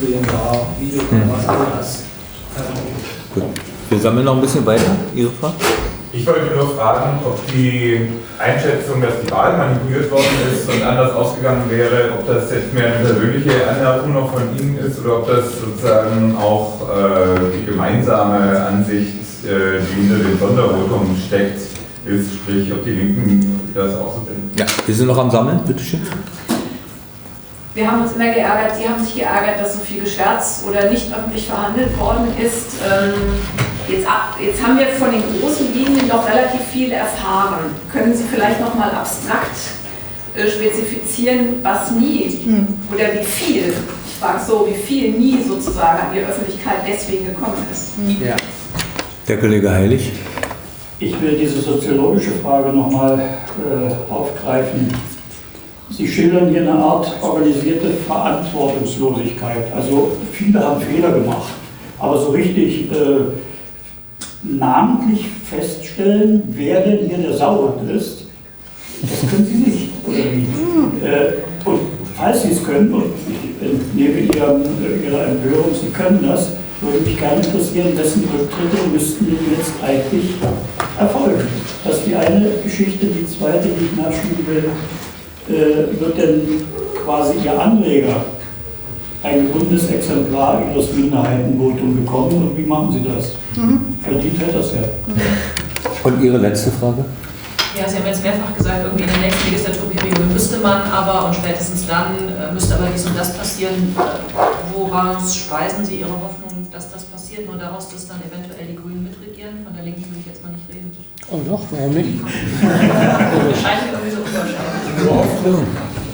Videokamera, Videokameras, Gut. Wir sammeln noch ein bisschen weiter. Ihre Frage? Ich wollte nur fragen, ob die Einschätzung, dass die Wahl manipuliert worden ist und anders ausgegangen wäre, ob das jetzt mehr eine persönliche Anmerkung noch von Ihnen ist oder ob das sozusagen auch äh, die gemeinsame Ansicht, äh, die hinter dem Sondervotum steckt, ist, sprich, ob die Linken das auch so finden. Ja, wir sind noch am Sammeln, bitteschön. Wir haben uns immer geärgert, Sie haben sich geärgert, dass so viel geschwärzt oder nicht öffentlich verhandelt worden ist. Jetzt, ab, jetzt haben wir von den großen Linien doch relativ viel erfahren. Können Sie vielleicht noch mal abstrakt äh, spezifizieren, was nie hm. oder wie viel, ich frage so, wie viel nie sozusagen an die Öffentlichkeit deswegen gekommen ist? Ja. Der Kollege Heilig. Ich will diese soziologische Frage noch mal äh, aufgreifen. Sie schildern hier eine Art organisierte Verantwortungslosigkeit. Also viele haben Fehler gemacht, aber so richtig äh, namentlich feststellen, wer denn hier der Sauhund ist, das können Sie nicht. Oder wie? Äh, und falls Sie es können, und ich entnehme Ihrem, Ihrer Empörung, Sie können das, würde mich gerne interessieren, wessen Rücktritte müssten denn jetzt eigentlich erfolgen. Das ist die eine Geschichte, die zweite, die ich nachschieben will. Äh, wird denn quasi Ihr Anleger ein Bundesexemplar Ihres Minderheitenvotums bekommen und wie machen Sie das? Mhm. Verdient hätte das ja. Mhm. Und Ihre letzte Frage? Ja, Sie haben jetzt mehrfach gesagt, irgendwie in der nächsten Legislaturperiode müsste man aber und spätestens dann äh, müsste aber dies und das passieren. Woraus speisen Sie Ihre Hoffnung, dass das passiert? Nur daraus, dass dann eventuell die Grünen mitregieren? Von der Linken will ich jetzt mal nicht reden. Oh doch, warum nicht? Scheint irgendwie so unwahrscheinlich.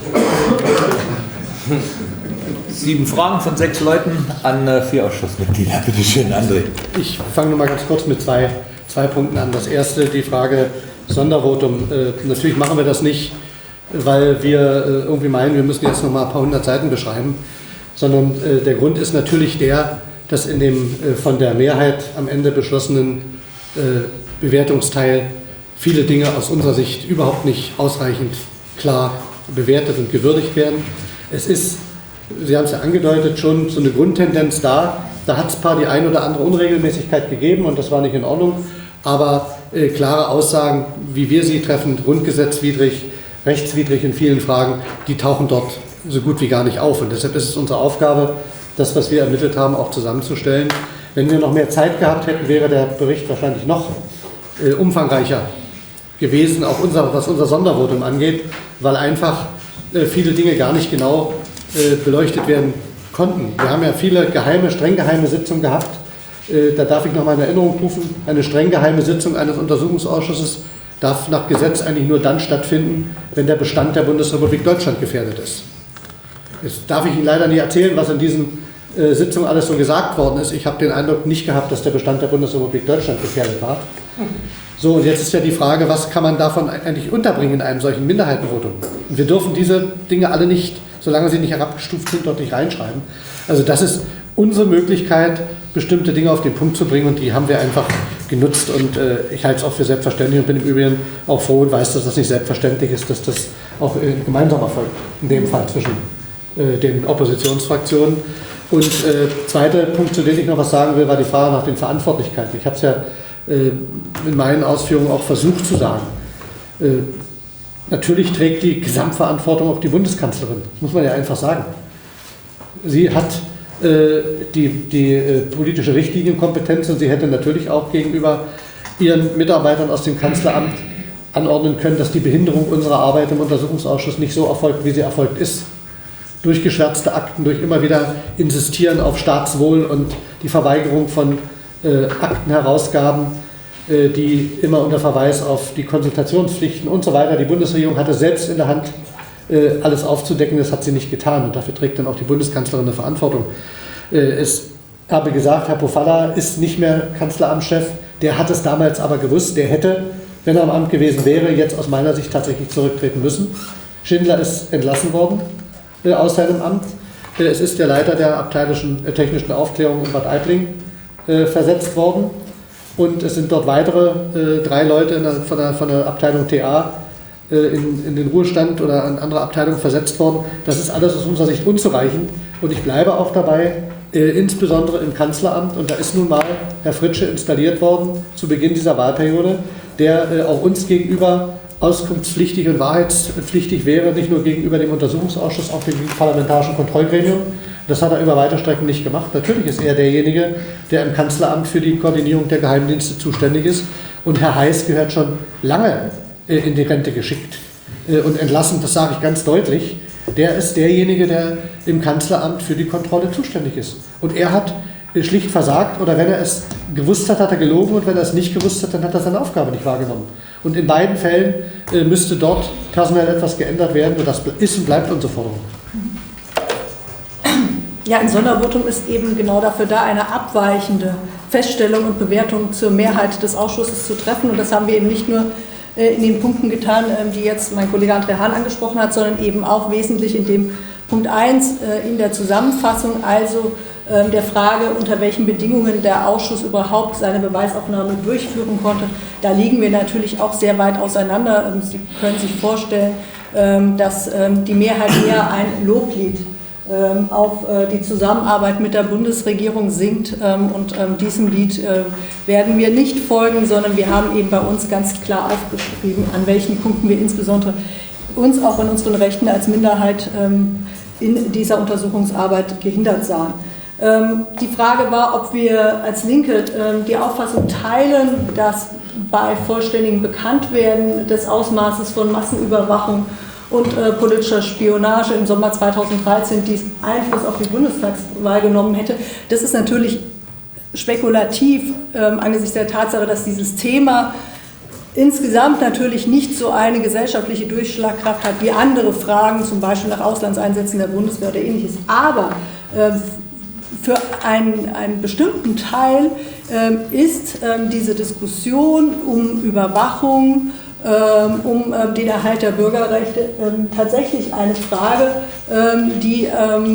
Sieben Fragen von sechs Leuten an äh, vier Ausschussmitglieder. Bitte schön, André. Ich fange noch mal ganz kurz mit zwei, zwei Punkten an. Das erste, die Frage Sondervotum. Äh, natürlich machen wir das nicht, weil wir äh, irgendwie meinen, wir müssen jetzt noch mal ein paar hundert Seiten beschreiben, sondern äh, der Grund ist natürlich der, dass in dem äh, von der Mehrheit am Ende beschlossenen äh, Bewertungsteil viele Dinge aus unserer Sicht überhaupt nicht ausreichend klar bewertet und gewürdigt werden. Es ist, Sie haben es ja angedeutet, schon so eine Grundtendenz da. Da hat es ein paar die ein oder andere Unregelmäßigkeit gegeben und das war nicht in Ordnung. Aber äh, klare Aussagen, wie wir sie treffen, grundgesetzwidrig, rechtswidrig in vielen Fragen, die tauchen dort so gut wie gar nicht auf. Und deshalb ist es unsere Aufgabe, das, was wir ermittelt haben, auch zusammenzustellen. Wenn wir noch mehr Zeit gehabt hätten, wäre der Bericht wahrscheinlich noch äh, umfangreicher gewesen, auch unser, was unser Sondervotum angeht, weil einfach äh, viele Dinge gar nicht genau äh, beleuchtet werden konnten. Wir haben ja viele geheime, streng geheime Sitzungen gehabt. Äh, da darf ich noch mal in Erinnerung rufen, eine streng geheime Sitzung eines Untersuchungsausschusses darf nach Gesetz eigentlich nur dann stattfinden, wenn der Bestand der Bundesrepublik Deutschland gefährdet ist. Jetzt darf ich Ihnen leider nicht erzählen, was in diesen äh, Sitzungen alles so gesagt worden ist. Ich habe den Eindruck nicht gehabt, dass der Bestand der Bundesrepublik Deutschland gefährdet war. So, und jetzt ist ja die Frage, was kann man davon eigentlich unterbringen in einem solchen Minderheitenvotum? Und wir dürfen diese Dinge alle nicht, solange sie nicht herabgestuft sind, dort nicht reinschreiben. Also das ist unsere Möglichkeit, bestimmte Dinge auf den Punkt zu bringen und die haben wir einfach genutzt und äh, ich halte es auch für selbstverständlich und bin im Übrigen auch froh und weiß, dass das nicht selbstverständlich ist, dass das auch äh, gemeinsam erfolgt, in dem Fall zwischen äh, den Oppositionsfraktionen. Und äh, zweiter Punkt, zu dem ich noch was sagen will, war die Frage nach den Verantwortlichkeiten. Ich habe es ja in meinen Ausführungen auch versucht zu sagen. Natürlich trägt die Gesamtverantwortung auch die Bundeskanzlerin, das muss man ja einfach sagen. Sie hat die, die politische Richtlinienkompetenz und sie hätte natürlich auch gegenüber ihren Mitarbeitern aus dem Kanzleramt anordnen können, dass die Behinderung unserer Arbeit im Untersuchungsausschuss nicht so erfolgt, wie sie erfolgt ist. Durch geschwärzte Akten, durch immer wieder Insistieren auf Staatswohl und die Verweigerung von Äh, Aktenherausgaben, äh, die immer unter Verweis auf die Konsultationspflichten und so weiter. Die Bundesregierung hatte selbst in der Hand, äh, alles aufzudecken, das hat sie nicht getan und dafür trägt dann auch die Bundeskanzlerin eine Verantwortung. Äh, es habe gesagt, Herr Pofalla ist nicht mehr Kanzleramtschef, der hat es damals aber gewusst, der hätte, wenn er am Amt gewesen wäre, jetzt aus meiner Sicht tatsächlich zurücktreten müssen. Schindler ist entlassen worden äh, aus seinem Amt. Äh, es ist der Leiter der abteilischen äh, technischen Aufklärung in Bad Aibling versetzt worden und es sind dort weitere äh, drei Leute in der, von, der, von der Abteilung T A äh, in, in den Ruhestand oder an andere Abteilungen versetzt worden. Das ist alles aus unserer Sicht unzureichend, Und ich bleibe auch dabei, äh, insbesondere im Kanzleramt, und da ist nun mal Herr Fritsche installiert worden zu Beginn dieser Wahlperiode, der äh, auch uns gegenüber auskunftspflichtig und wahrheitspflichtig wäre, nicht nur gegenüber dem Untersuchungsausschuss, auch dem parlamentarischen Kontrollgremium. Das hat er über weite Strecken nicht gemacht. Natürlich ist er derjenige, der im Kanzleramt für die Koordinierung der Geheimdienste zuständig ist. Und Herr Heiß gehört schon lange äh, in die Rente geschickt äh, und entlassen, das sage ich ganz deutlich. Der ist derjenige, der im Kanzleramt für die Kontrolle zuständig ist. Und er hat äh, schlicht versagt, oder wenn er es gewusst hat, hat er gelogen, und wenn er es nicht gewusst hat, dann hat er seine Aufgabe nicht wahrgenommen. Und in beiden Fällen äh, müsste dort personell etwas geändert werden, und das ist und bleibt unsere Forderung. Ja, ein Sondervotum ist eben genau dafür da, eine abweichende Feststellung und Bewertung zur Mehrheit des Ausschusses zu treffen. Und das haben wir eben nicht nur äh, in den Punkten getan, äh, die jetzt mein Kollege André Hahn angesprochen hat, sondern eben auch wesentlich in dem Punkt eins äh, in der Zusammenfassung, also äh, der Frage, unter welchen Bedingungen der Ausschuss überhaupt seine Beweisaufnahme durchführen konnte. Da liegen wir natürlich auch sehr weit auseinander. Ähm, Sie können sich vorstellen, ähm, dass ähm, die Mehrheit eher ein Loblied auf die Zusammenarbeit mit der Bundesregierung singt, und diesem Lied werden wir nicht folgen, sondern wir haben eben bei uns ganz klar aufgeschrieben, an welchen Punkten wir insbesondere uns auch in unseren Rechten als Minderheit in dieser Untersuchungsarbeit gehindert sahen. Die Frage war, ob wir als Linke die Auffassung teilen, dass bei vollständigem Bekanntwerden des Ausmaßes von Massenüberwachung und äh, politischer Spionage im Sommer zweitausenddreizehn dies Einfluss auf die Bundestagswahl genommen hätte. Das ist natürlich spekulativ ähm, angesichts der Tatsache, dass dieses Thema insgesamt natürlich nicht so eine gesellschaftliche Durchschlagkraft hat wie andere Fragen, zum Beispiel nach Auslandseinsätzen der Bundeswehr oder ähnliches. Aber äh, für einen, einen bestimmten Teil äh, ist äh, diese Diskussion um Überwachung, um den Erhalt der Bürgerrechte tatsächlich eine Frage, die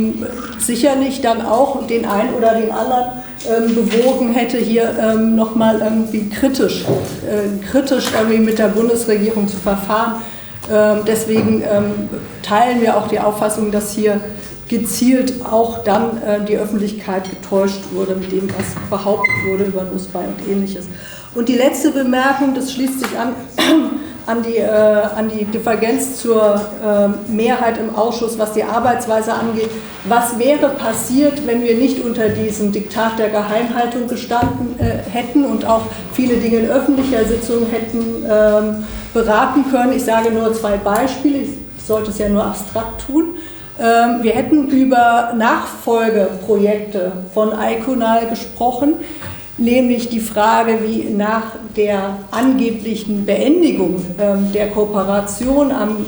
sicherlich dann auch den einen oder den anderen bewogen hätte, hier nochmal irgendwie kritisch, kritisch irgendwie mit der Bundesregierung zu verfahren. Deswegen teilen wir auch die Auffassung, dass hier gezielt auch dann die Öffentlichkeit getäuscht wurde mit dem, was behauptet wurde über Nussbein und Ähnliches. Und die letzte Bemerkung, das schließt sich an, an, die, äh, an die Divergenz zur äh, Mehrheit im Ausschuss, was die Arbeitsweise angeht. Was wäre passiert, wenn wir nicht unter diesem Diktat der Geheimhaltung gestanden äh, hätten und auch viele Dinge in öffentlicher Sitzung hätten ähm, beraten können? Ich sage nur zwei Beispiele, ich sollte es ja nur abstrakt tun. Ähm, wir hätten über Nachfolgeprojekte von ICONAL gesprochen, nämlich die Frage, wie nach der angeblichen Beendigung ähm, der Kooperation am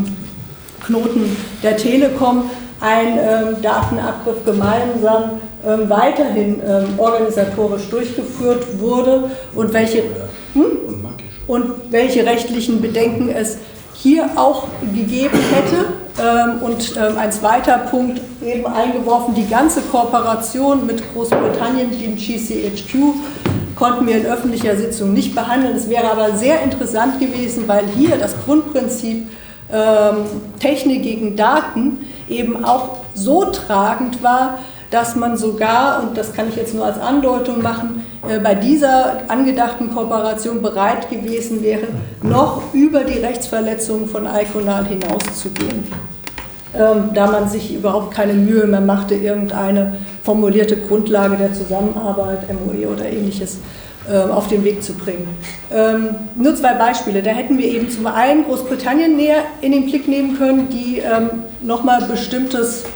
Datenknoten der Telekom ein ähm, Datenabgriff gemeinsam ähm, weiterhin ähm, organisatorisch durchgeführt wurde und welche, hm? und welche rechtlichen Bedenken es hier auch gegeben hätte. Ähm, und ähm, ein zweiter Punkt eben eingeworfen, die ganze Kooperation mit Großbritannien, dem G C H Q, konnten wir in öffentlicher Sitzung nicht behandeln. Es wäre aber sehr interessant gewesen, weil hier das Grundprinzip ähm, Technik gegen Daten eben auch so tragend war, dass man sogar, und das kann ich jetzt nur als Andeutung machen, äh, bei dieser angedachten Kooperation bereit gewesen wäre, noch über die Rechtsverletzungen von ICONAL hinauszugehen, ähm, da man sich überhaupt keine Mühe mehr machte, irgendeine formulierte Grundlage der Zusammenarbeit, M O E oder ähnliches, äh, auf den Weg zu bringen. Ähm, nur zwei Beispiele. Da hätten wir eben zum einen Großbritannien näher in den Blick nehmen können, die ähm, nochmal bestimmtes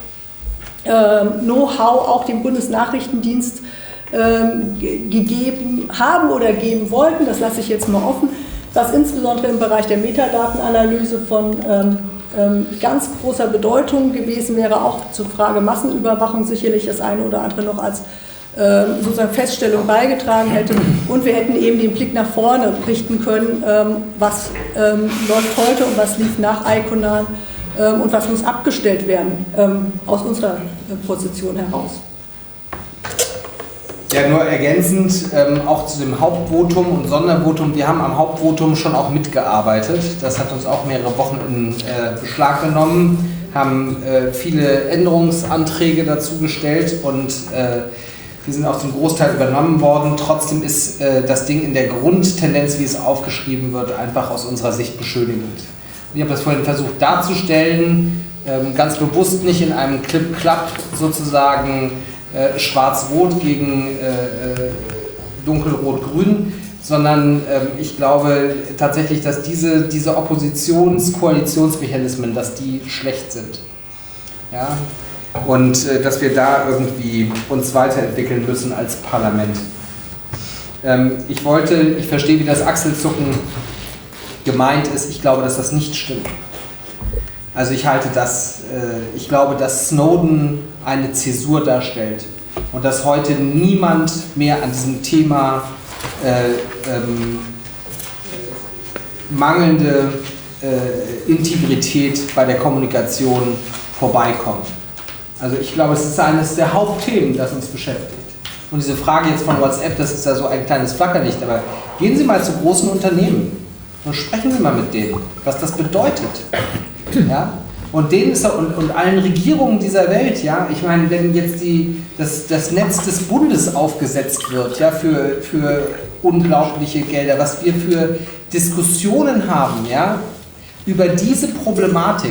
Know-how auch dem Bundesnachrichtendienst ähm, gegeben haben oder geben wollten. Das lasse ich jetzt mal offen. Was insbesondere im Bereich der Metadatenanalyse von ähm, ähm, ganz großer Bedeutung gewesen wäre, auch zur Frage Massenüberwachung sicherlich das eine oder andere noch als ähm, sozusagen Feststellung beigetragen hätte. Und wir hätten eben den Blick nach vorne richten können, ähm, was ähm, läuft heute und was lief nach ICONAL. Und was muss abgestellt werden ähm, aus unserer Position heraus. Ja, nur ergänzend ähm, auch zu dem Hauptvotum und Sondervotum. Wir haben am Hauptvotum schon auch mitgearbeitet. Das hat uns auch mehrere Wochen in äh, Beschlag genommen. haben äh, viele Änderungsanträge dazu gestellt und äh, die sind auch zum Großteil übernommen worden. Trotzdem ist äh, das Ding in der Grundtendenz, wie es aufgeschrieben wird, einfach aus unserer Sicht beschönigend. Ich habe das vorhin versucht darzustellen, ähm, ganz bewusst nicht in einem Clip-Clap sozusagen äh, schwarz-rot gegen äh, äh, dunkelrot-grün, sondern ähm, ich glaube tatsächlich, dass diese, diese Oppositions-Koalitionsmechanismen, dass die schlecht sind. Ja? Und äh, dass wir da irgendwie uns weiterentwickeln müssen als Parlament. Ähm, ich wollte, ich verstehe, wie das Achselzucken gemeint ist. Ich glaube, dass das nicht stimmt. Also ich halte das, äh, ich glaube, dass Snowden eine Zäsur darstellt und dass heute niemand mehr an diesem Thema äh, ähm, mangelnde äh, Integrität bei der Kommunikation vorbeikommt. Also ich glaube, es ist eines der Hauptthemen, das uns beschäftigt. Und diese Frage jetzt von WhatsApp, das ist ja so ein kleines Flackerlicht, aber gehen Sie mal zu großen Unternehmen und sprechen Sie mal mit denen, was das bedeutet. Ja? Und denen ist und, und allen Regierungen dieser Welt, ja, ich meine, wenn jetzt die, das, das Netz des Bundes aufgesetzt wird, ja, für, für unglaubliche Gelder, was wir für Diskussionen haben, ja, über diese Problematik.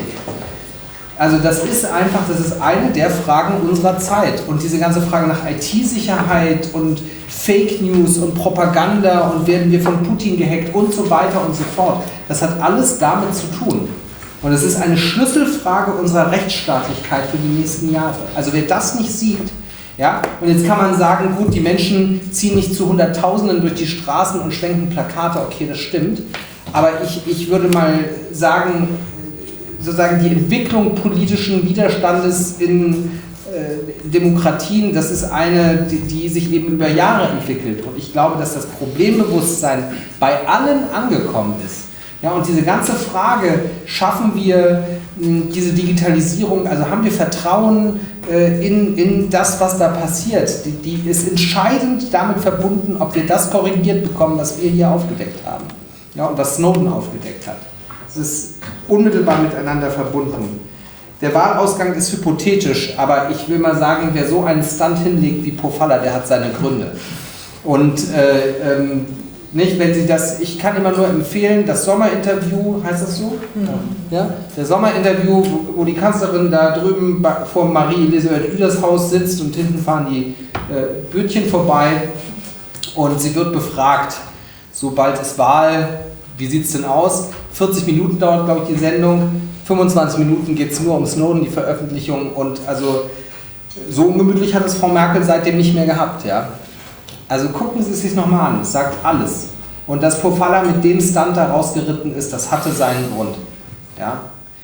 Also das ist einfach, das ist eine der Fragen unserer Zeit. Und diese ganze Frage nach I T-Sicherheit und Fake News und Propaganda und werden wir von Putin gehackt und so weiter und so fort, das hat alles damit zu tun. Und es ist eine Schlüsselfrage unserer Rechtsstaatlichkeit für die nächsten Jahre. Also wer das nicht sieht, ja, und jetzt kann man sagen, gut, die Menschen ziehen nicht zu Hunderttausenden durch die Straßen und schwenken Plakate, okay, das stimmt. Aber ich, ich würde mal sagen, sozusagen die Entwicklung politischen Widerstandes in äh, Demokratien, das ist eine, die, die sich eben über Jahre entwickelt. Und ich glaube, dass das Problembewusstsein bei allen angekommen ist. Ja, und diese ganze Frage, schaffen wir mh, diese Digitalisierung, also haben wir Vertrauen äh, in, in das, was da passiert, die, die ist entscheidend damit verbunden, ob wir das korrigiert bekommen, was wir hier aufgedeckt haben, ja, und was Snowden aufgedeckt hat. Das ist unmittelbar miteinander verbunden. Der Wahlausgang ist hypothetisch, aber ich will mal sagen, wer so einen Stunt hinlegt wie Pofalla, der hat seine Gründe. Und äh, ähm, nicht, wenn Sie das, ich kann immer nur empfehlen, das Sommerinterview, heißt das so? Ja. Ja? Der Sommerinterview, wo, wo die Kanzlerin da drüben vor Marie-Elisabeth Ueders Haus sitzt und hinten fahren die äh, Bötchen vorbei und sie wird befragt, sobald es Wahl, wie sieht es denn aus? vierzig Minuten dauert, glaube ich, die Sendung, fünfundzwanzig Minuten geht es nur um Snowden, die Veröffentlichung, und also so ungemütlich hat es Frau Merkel seitdem nicht mehr gehabt, ja. Also gucken Sie es sich nochmal an, es sagt alles. Und dass Pofalla mit dem Stunt da rausgeritten ist, das hatte seinen Grund. Ja?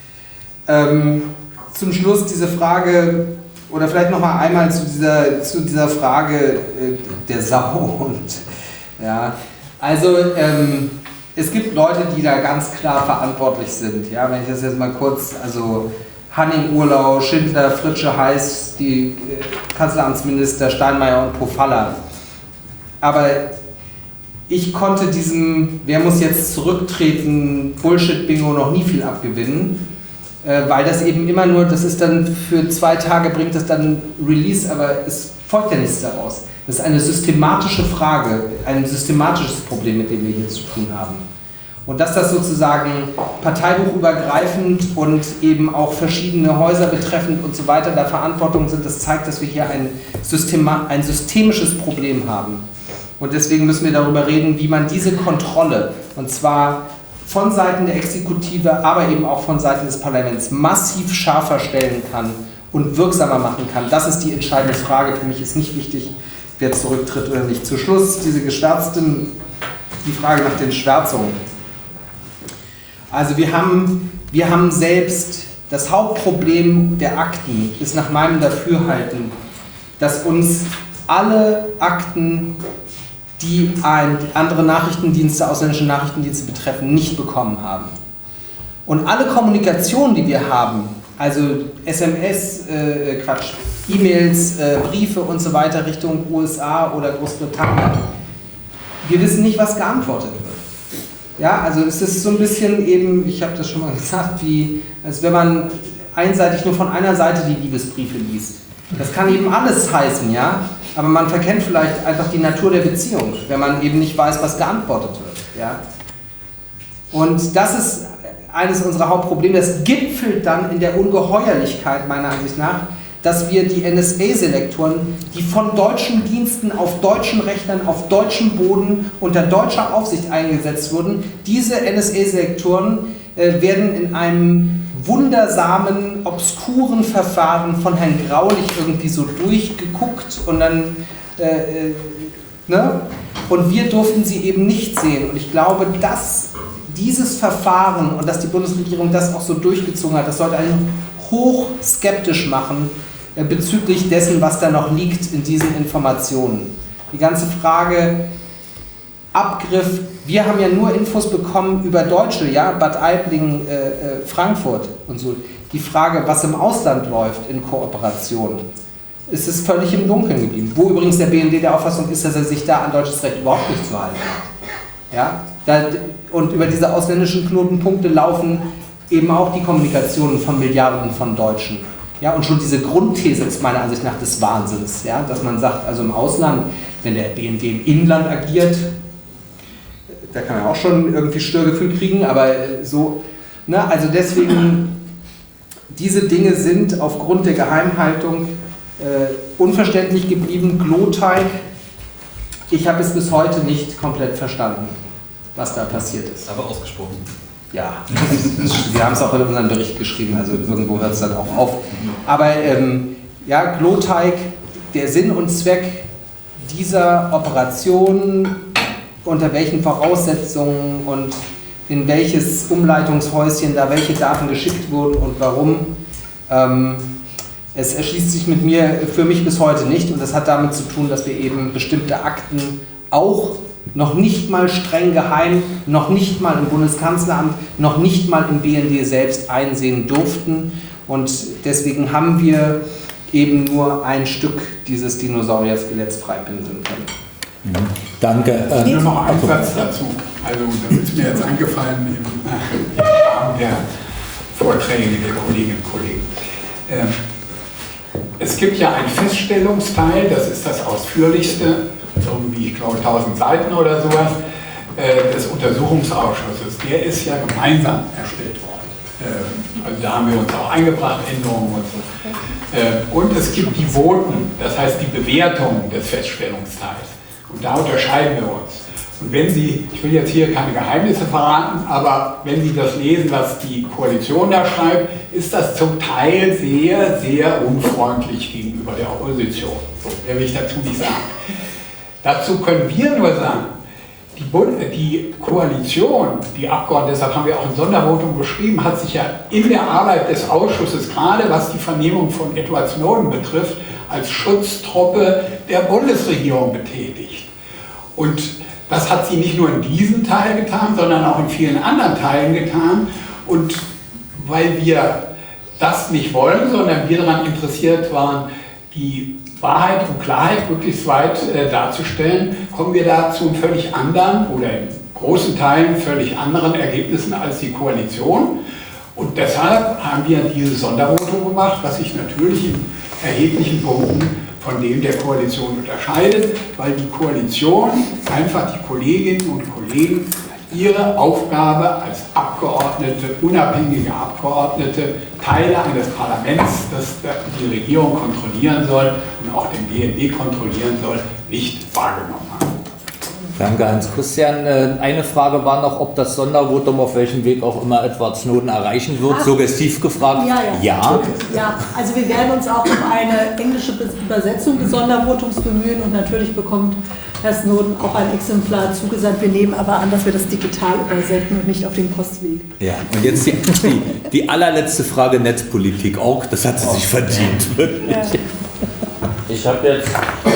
Ähm, zum Schluss diese Frage, oder vielleicht nochmal einmal zu dieser, zu dieser Frage äh, der Sau. Und, ja, also ähm, es gibt Leute, die da ganz klar verantwortlich sind. Ja? Wenn ich das jetzt mal kurz, also Hanning, Urlau, Schindler, Fritzsche, Heiß, die äh, Kanzleramtsminister Steinmeier und Pofalla. Aber ich konnte diesem, wer muss jetzt zurücktreten, Bullshit-Bingo noch nie viel abgewinnen, äh, weil das eben immer nur, das ist dann für zwei Tage, bringt das dann Release, aber es folgt ja nichts daraus. Das ist eine systematische Frage, ein systematisches Problem, mit dem wir hier zu tun haben. Und dass das sozusagen parteibuchübergreifend und eben auch verschiedene Häuser betreffend und so weiter da Verantwortung sind, das zeigt, dass wir hier ein, Systema- ein systemisches Problem haben. Und deswegen müssen wir darüber reden, wie man diese Kontrolle, und zwar von Seiten der Exekutive, aber eben auch von Seiten des Parlaments, massiv schärfer stellen kann und wirksamer machen kann. Das ist die entscheidende Frage. Für mich ist nicht wichtig, wer zurücktritt oder nicht. Zu Schluss diese geschwärzten, die Frage nach den Schwärzungen. Also wir haben, wir haben selbst, das Hauptproblem der Akten ist nach meinem Dafürhalten, dass uns alle Akten, die ein, andere Nachrichtendienste, ausländische Nachrichtendienste betreffen, nicht bekommen haben. Und alle Kommunikation, die wir haben, also S M S, äh, Quatsch, E-Mails, äh, Briefe und so weiter Richtung U S A oder Großbritannien, wir wissen nicht, was geantwortet wird. Ja, also es ist so ein bisschen eben, ich habe das schon mal gesagt, wie als wenn man einseitig nur von einer Seite die Liebesbriefe liest. Das kann eben alles heißen, ja, aber man verkennt vielleicht einfach die Natur der Beziehung, wenn man eben nicht weiß, was geantwortet wird, ja. Und das ist eines unserer Hauptprobleme. Das gipfelt dann in der Ungeheuerlichkeit meiner Ansicht nach, dass wir die N S A-Selektoren, die von deutschen Diensten auf deutschen Rechnern, auf deutschem Boden unter deutscher Aufsicht eingesetzt wurden, diese N S A-Selektoren äh, werden in einem wundersamen, obskuren Verfahren von Herrn Graulich irgendwie so durchgeguckt und dann, äh, äh, ne? Und wir durften sie eben nicht sehen. Und ich glaube, dass dieses Verfahren und dass die Bundesregierung das auch so durchgezogen hat, das sollte einen hoch skeptisch machen äh, bezüglich dessen, was da noch liegt in diesen Informationen. Die ganze Frage Abgriff, wir haben ja nur Infos bekommen über Deutsche, ja, Bad Aibling, äh, äh, Frankfurt und so. Die Frage, was im Ausland läuft in Kooperation, ist es völlig im Dunkeln geblieben. Wo übrigens der B N D der Auffassung ist, dass er sich da an deutsches Recht überhaupt nicht zu halten hat. Ja? Da, und über diese ausländischen Knotenpunkte laufen eben auch die Kommunikationen von Milliarden von Deutschen. Ja? Und schon diese Grundthese ist meiner Ansicht nach des Wahnsinns, ja? Dass man sagt, also im Ausland, wenn der B N D im Inland agiert, da kann man auch schon irgendwie Störgefühl kriegen, aber so, ne? Also deswegen, diese Dinge sind aufgrund der Geheimhaltung äh, unverständlich geblieben. Gloteig, ich habe es bis heute nicht komplett verstanden, was da passiert ist. Aber ausgesprochen. Ja, wir haben es auch in unserem Bericht geschrieben, also irgendwo hört es dann auch auf. Aber ähm, ja, Gloteig, der Sinn und Zweck dieser Operation, unter welchen Voraussetzungen und in welches Umleitungshäuschen da welche Daten geschickt wurden und warum, ähm, es erschließt sich mit mir für mich bis heute nicht, und das hat damit zu tun, dass wir eben bestimmte Akten auch noch nicht mal streng geheim, noch nicht mal im Bundeskanzleramt, noch nicht mal im B N D selbst einsehen durften, und deswegen haben wir eben nur ein Stück dieses Dinosaurier-Skeletts freipinseln können. Mhm. Danke. Äh, Nur noch ein Satz dazu. Also, das ist mir jetzt eingefallen im, äh, im Rahmen der Vorträge der Kolleginnen und Kollegen. Ähm, es gibt ja einen Feststellungsteil, das ist das ausführlichste, irgendwie, ich glaube, tausend Seiten oder sowas, äh, des Untersuchungsausschusses. Der ist ja gemeinsam erstellt worden. Äh, also, da haben wir uns auch eingebracht, Änderungen und so. Äh, und es gibt die Voten, das heißt die Bewertung des Feststellungsteils. Und da unterscheiden wir uns. Und wenn Sie, ich will jetzt hier keine Geheimnisse verraten, aber wenn Sie das lesen, was die Koalition da schreibt, ist das zum Teil sehr, sehr unfreundlich gegenüber der Opposition. So, mehr will ich dazu nicht sagen. Dazu können wir nur sagen, die, Bund, die Koalition, die Abgeordneten, deshalb haben wir auch ein Sondervotum geschrieben, hat sich ja in der Arbeit des Ausschusses, gerade was die Vernehmung von Edward Snowden betrifft, als Schutztruppe der Bundesregierung betätigt. Und das hat sie nicht nur in diesem Teil getan, sondern auch in vielen anderen Teilen getan. Und weil wir das nicht wollen, sondern wir daran interessiert waren, die Wahrheit und Klarheit möglichst weit äh, darzustellen, kommen wir da zu völlig anderen oder in großen Teilen völlig anderen Ergebnissen als die Koalition. Und deshalb haben wir dieses Sondervotum gemacht, was sich natürlich in erheblichen Punkten von dem der Koalition unterscheidet, weil die Koalition einfach die Kolleginnen und Kollegen ihre Aufgabe als Abgeordnete, unabhängige Abgeordnete, Teile eines Parlaments, das die Regierung kontrollieren soll und auch den B N D kontrollieren soll, nicht wahrgenommen haben. Danke, Hans-Christian. Eine Frage war noch, ob das Sondervotum auf welchem Weg auch immer Edward Snowden erreichen wird. Ach, suggestiv gefragt. Ja, ja. Ja. Ja, also wir werden uns auch um eine englische Übersetzung des Sondervotums bemühen, und natürlich bekommt Herr Snowden auch ein Exemplar zugesandt. Wir nehmen aber an, dass wir das digital übersetzen und nicht auf dem Postweg. Ja, und jetzt die, die, die allerletzte Frage, Netzpolitik auch. Das hat sie sich verdient, wirklich. Ja. Ich habe jetzt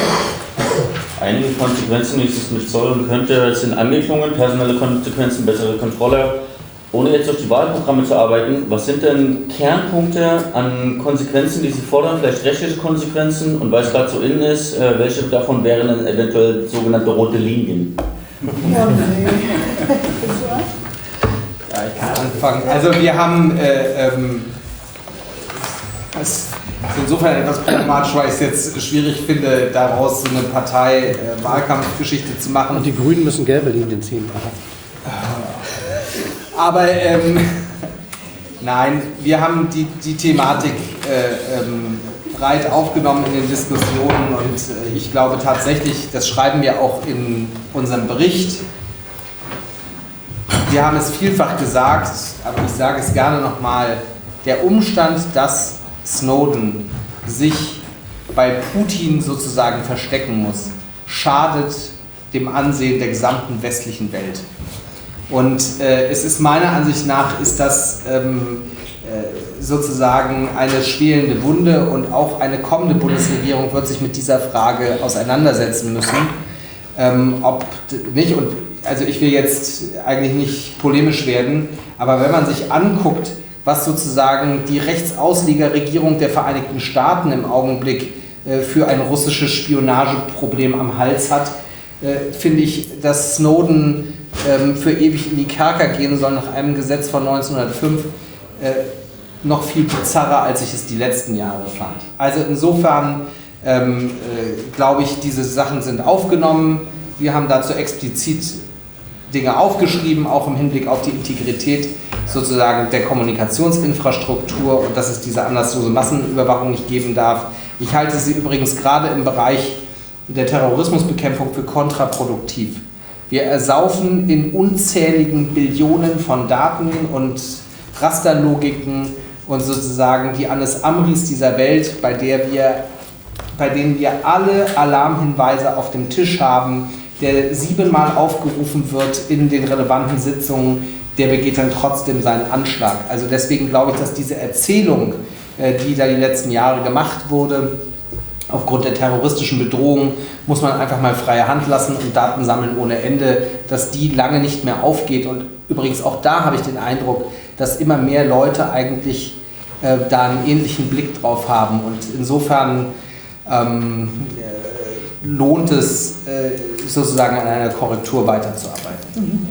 einige Konsequenzen, die es mit Zoll und könnte, es sind Anwicklungen, personelle Konsequenzen, bessere Kontrolle. Ohne jetzt durch die Wahlprogramme zu arbeiten, was sind denn Kernpunkte an Konsequenzen, die Sie fordern, vielleicht rechtliche Konsequenzen, und weil es gerade so innen ist, welche davon wären dann eventuell sogenannte rote Linien? Ja, ich kann anfangen. Also wir haben äh, ähm, Das ist insofern etwas problematisch, weil ich es jetzt schwierig finde, daraus so eine Partei-Wahlkampfgeschichte zu machen. Und die Grünen müssen gelbe Linien ziehen. Aber ähm, nein, wir haben die, die Thematik äh, ähm, breit aufgenommen in den Diskussionen und äh, ich glaube tatsächlich, das schreiben wir auch in unserem Bericht. Wir haben es vielfach gesagt, aber ich sage es gerne nochmal, der Umstand, dass Snowden sich bei Putin sozusagen verstecken muss, schadet dem Ansehen der gesamten westlichen Welt. Und äh, es ist meiner Ansicht nach, ist das ähm, äh, sozusagen eine schwelende Wunde und auch eine kommende Bundesregierung wird sich mit dieser Frage auseinandersetzen müssen. Ähm, ob nicht, und also ich will jetzt eigentlich nicht polemisch werden, aber wenn man sich anguckt, was sozusagen die Rechtsauslegerregierung der Vereinigten Staaten im Augenblick äh, für ein russisches Spionageproblem am Hals hat, äh, finde ich, dass Snowden ähm, für ewig in die Kerker gehen soll nach einem Gesetz von neunzehnhundertfünf, äh, noch viel bizarrer, als ich es die letzten Jahre fand. Also insofern ähm, äh, glaube ich, diese Sachen sind aufgenommen. Wir haben dazu explizit Dinge aufgeschrieben, auch im Hinblick auf die Integrität sozusagen der Kommunikationsinfrastruktur und dass es diese anlasslose Massenüberwachung nicht geben darf. Ich halte sie übrigens gerade im Bereich der Terrorismusbekämpfung für kontraproduktiv. Wir ersaufen in unzähligen Billionen von Daten und Rasterlogiken und sozusagen die Anis Amris dieser Welt, bei der wir, bei denen wir alle Alarmhinweise auf dem Tisch haben, der siebenmal aufgerufen wird in den relevanten Sitzungen, der begeht dann trotzdem seinen Anschlag. Also deswegen glaube ich, dass diese Erzählung, die da die letzten Jahre gemacht wurde, aufgrund der terroristischen Bedrohung, muss man einfach mal freie Hand lassen und Daten sammeln ohne Ende, dass die lange nicht mehr aufgeht. Und übrigens auch da habe ich den Eindruck, dass immer mehr Leute eigentlich äh, da einen ähnlichen Blick drauf haben. Und insofern ähm, äh, lohnt es äh, sozusagen an einer Korrektur weiterzuarbeiten. Mhm.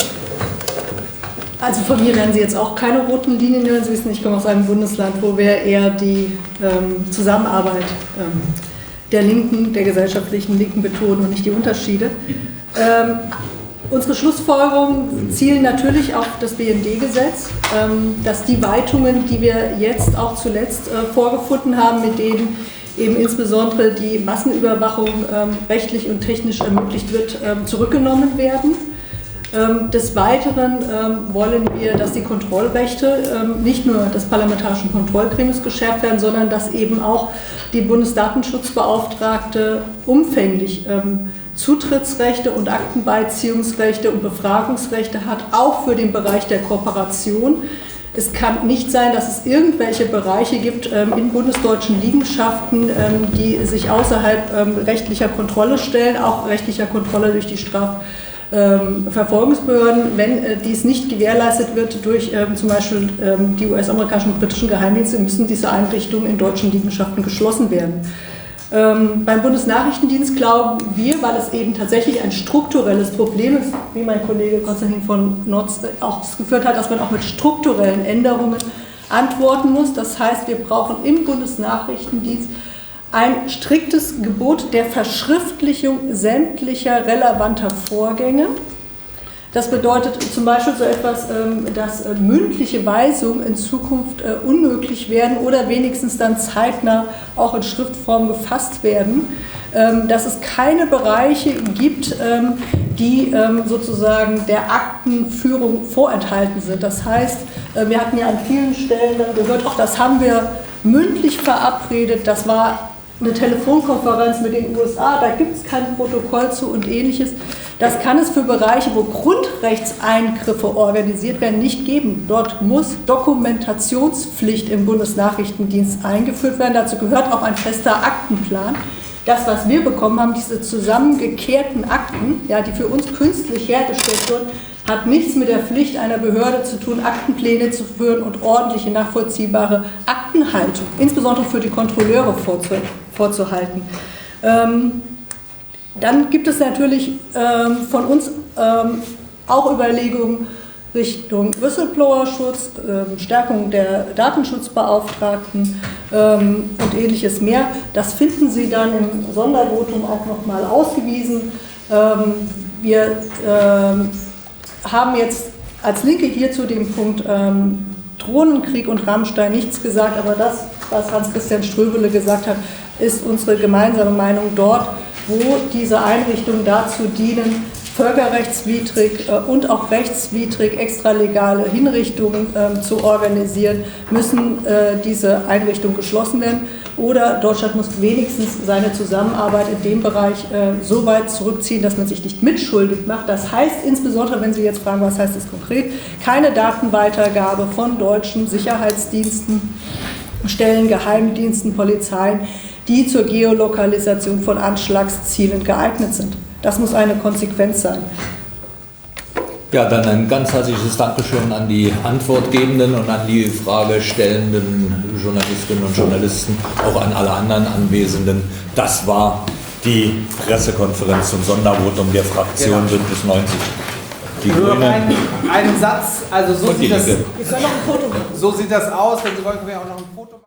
Also von mir werden Sie jetzt auch keine roten Linien hören. Sie wissen, ich komme aus einem Bundesland, wo wir eher die ähm, Zusammenarbeit ähm, der Linken, der gesellschaftlichen Linken betonen und nicht die Unterschiede. Ähm, unsere Schlussfolgerungen zielen natürlich auf das B N D-Gesetz, ähm, dass die Weitungen, die wir jetzt auch zuletzt äh, vorgefunden haben, mit denen eben insbesondere die Massenüberwachung ähm, rechtlich und technisch ermöglicht wird, ähm, zurückgenommen werden. Des Weiteren wollen wir, dass die Kontrollrechte nicht nur des Parlamentarischen Kontrollgremiums geschärft werden, sondern dass eben auch die Bundesdatenschutzbeauftragte umfänglich Zutrittsrechte und Aktenbeiziehungsrechte und Befragungsrechte hat, auch für den Bereich der Kooperation. Es kann nicht sein, dass es irgendwelche Bereiche gibt in bundesdeutschen Liegenschaften, die sich außerhalb rechtlicher Kontrolle stellen, auch rechtlicher Kontrolle durch die Straf- Ähm, Verfolgungsbehörden, wenn äh, dies nicht gewährleistet wird durch ähm, zum Beispiel ähm, die U S-amerikanischen und britischen Geheimdienste, müssen diese Einrichtungen in deutschen Liegenschaften geschlossen werden. Ähm, beim Bundesnachrichtendienst glauben wir, weil es eben tatsächlich ein strukturelles Problem ist, wie mein Kollege Konstantin von Notz äh, auch geführt hat, dass man auch mit strukturellen Änderungen antworten muss. Das heißt, wir brauchen im Bundesnachrichtendienst ein striktes Gebot der Verschriftlichung sämtlicher relevanter Vorgänge. Das bedeutet zum Beispiel so etwas, dass mündliche Weisungen in Zukunft unmöglich werden oder wenigstens dann zeitnah auch in Schriftform gefasst werden. Dass es keine Bereiche gibt, die sozusagen der Aktenführung vorenthalten sind. Das heißt, wir hatten ja an vielen Stellen dann gehört, auch das haben wir mündlich verabredet, das war eine Telefonkonferenz mit den U S A, da gibt es kein Protokoll zu und Ähnliches. Das kann es für Bereiche, wo Grundrechtseingriffe organisiert werden, nicht geben. Dort muss Dokumentationspflicht im Bundesnachrichtendienst eingeführt werden. Dazu gehört auch ein fester Aktenplan. Das, was wir bekommen haben, diese zusammengekehrten Akten, ja, die für uns künstlich hergestellt wurden, hat nichts mit der Pflicht einer Behörde zu tun, Aktenpläne zu führen und ordentliche, nachvollziehbare Aktenhaltung, insbesondere für die Kontrolleure vorzu, vorzuhalten. Ähm, dann gibt es natürlich ähm, von uns ähm, auch Überlegungen Richtung Whistleblower-Schutz, ähm, Stärkung der Datenschutzbeauftragten, ähm, und ähnliches mehr. Das finden Sie dann im Sondervotum auch nochmal ausgewiesen. Ähm, wir ähm, haben jetzt als Linke hier zu dem Punkt ähm, Drohnenkrieg und Rammstein nichts gesagt, aber das, was Hans-Christian Ströbele gesagt hat, ist unsere gemeinsame Meinung dort, wo diese Einrichtungen dazu dienen, völkerrechtswidrig äh, und auch rechtswidrig extralegale Hinrichtungen äh, zu organisieren, müssen äh, diese Einrichtungen geschlossen werden. Oder Deutschland muss wenigstens seine Zusammenarbeit in dem Bereich äh, so weit zurückziehen, dass man sich nicht mitschuldig macht. Das heißt insbesondere, wenn Sie jetzt fragen, was heißt das konkret, keine Datenweitergabe von deutschen Sicherheitsdiensten, Stellen, Geheimdiensten, Polizeien, die zur Geolokalisation von Anschlagszielen geeignet sind. Das muss eine Konsequenz sein. Ja, dann ein ganz herzliches Dankeschön an die Antwortgebenden und an die fragestellenden Journalistinnen und Journalisten, auch an alle anderen Anwesenden. Das war die Pressekonferenz zum Sondervotum der Fraktion Genau. Bündnis neunzig. Die Nur Grünen. ein, einen Satz, also so Und die sieht, das, Linke. so sieht das aus, wenn Sie wollen, können wir auch noch ein Foto machen.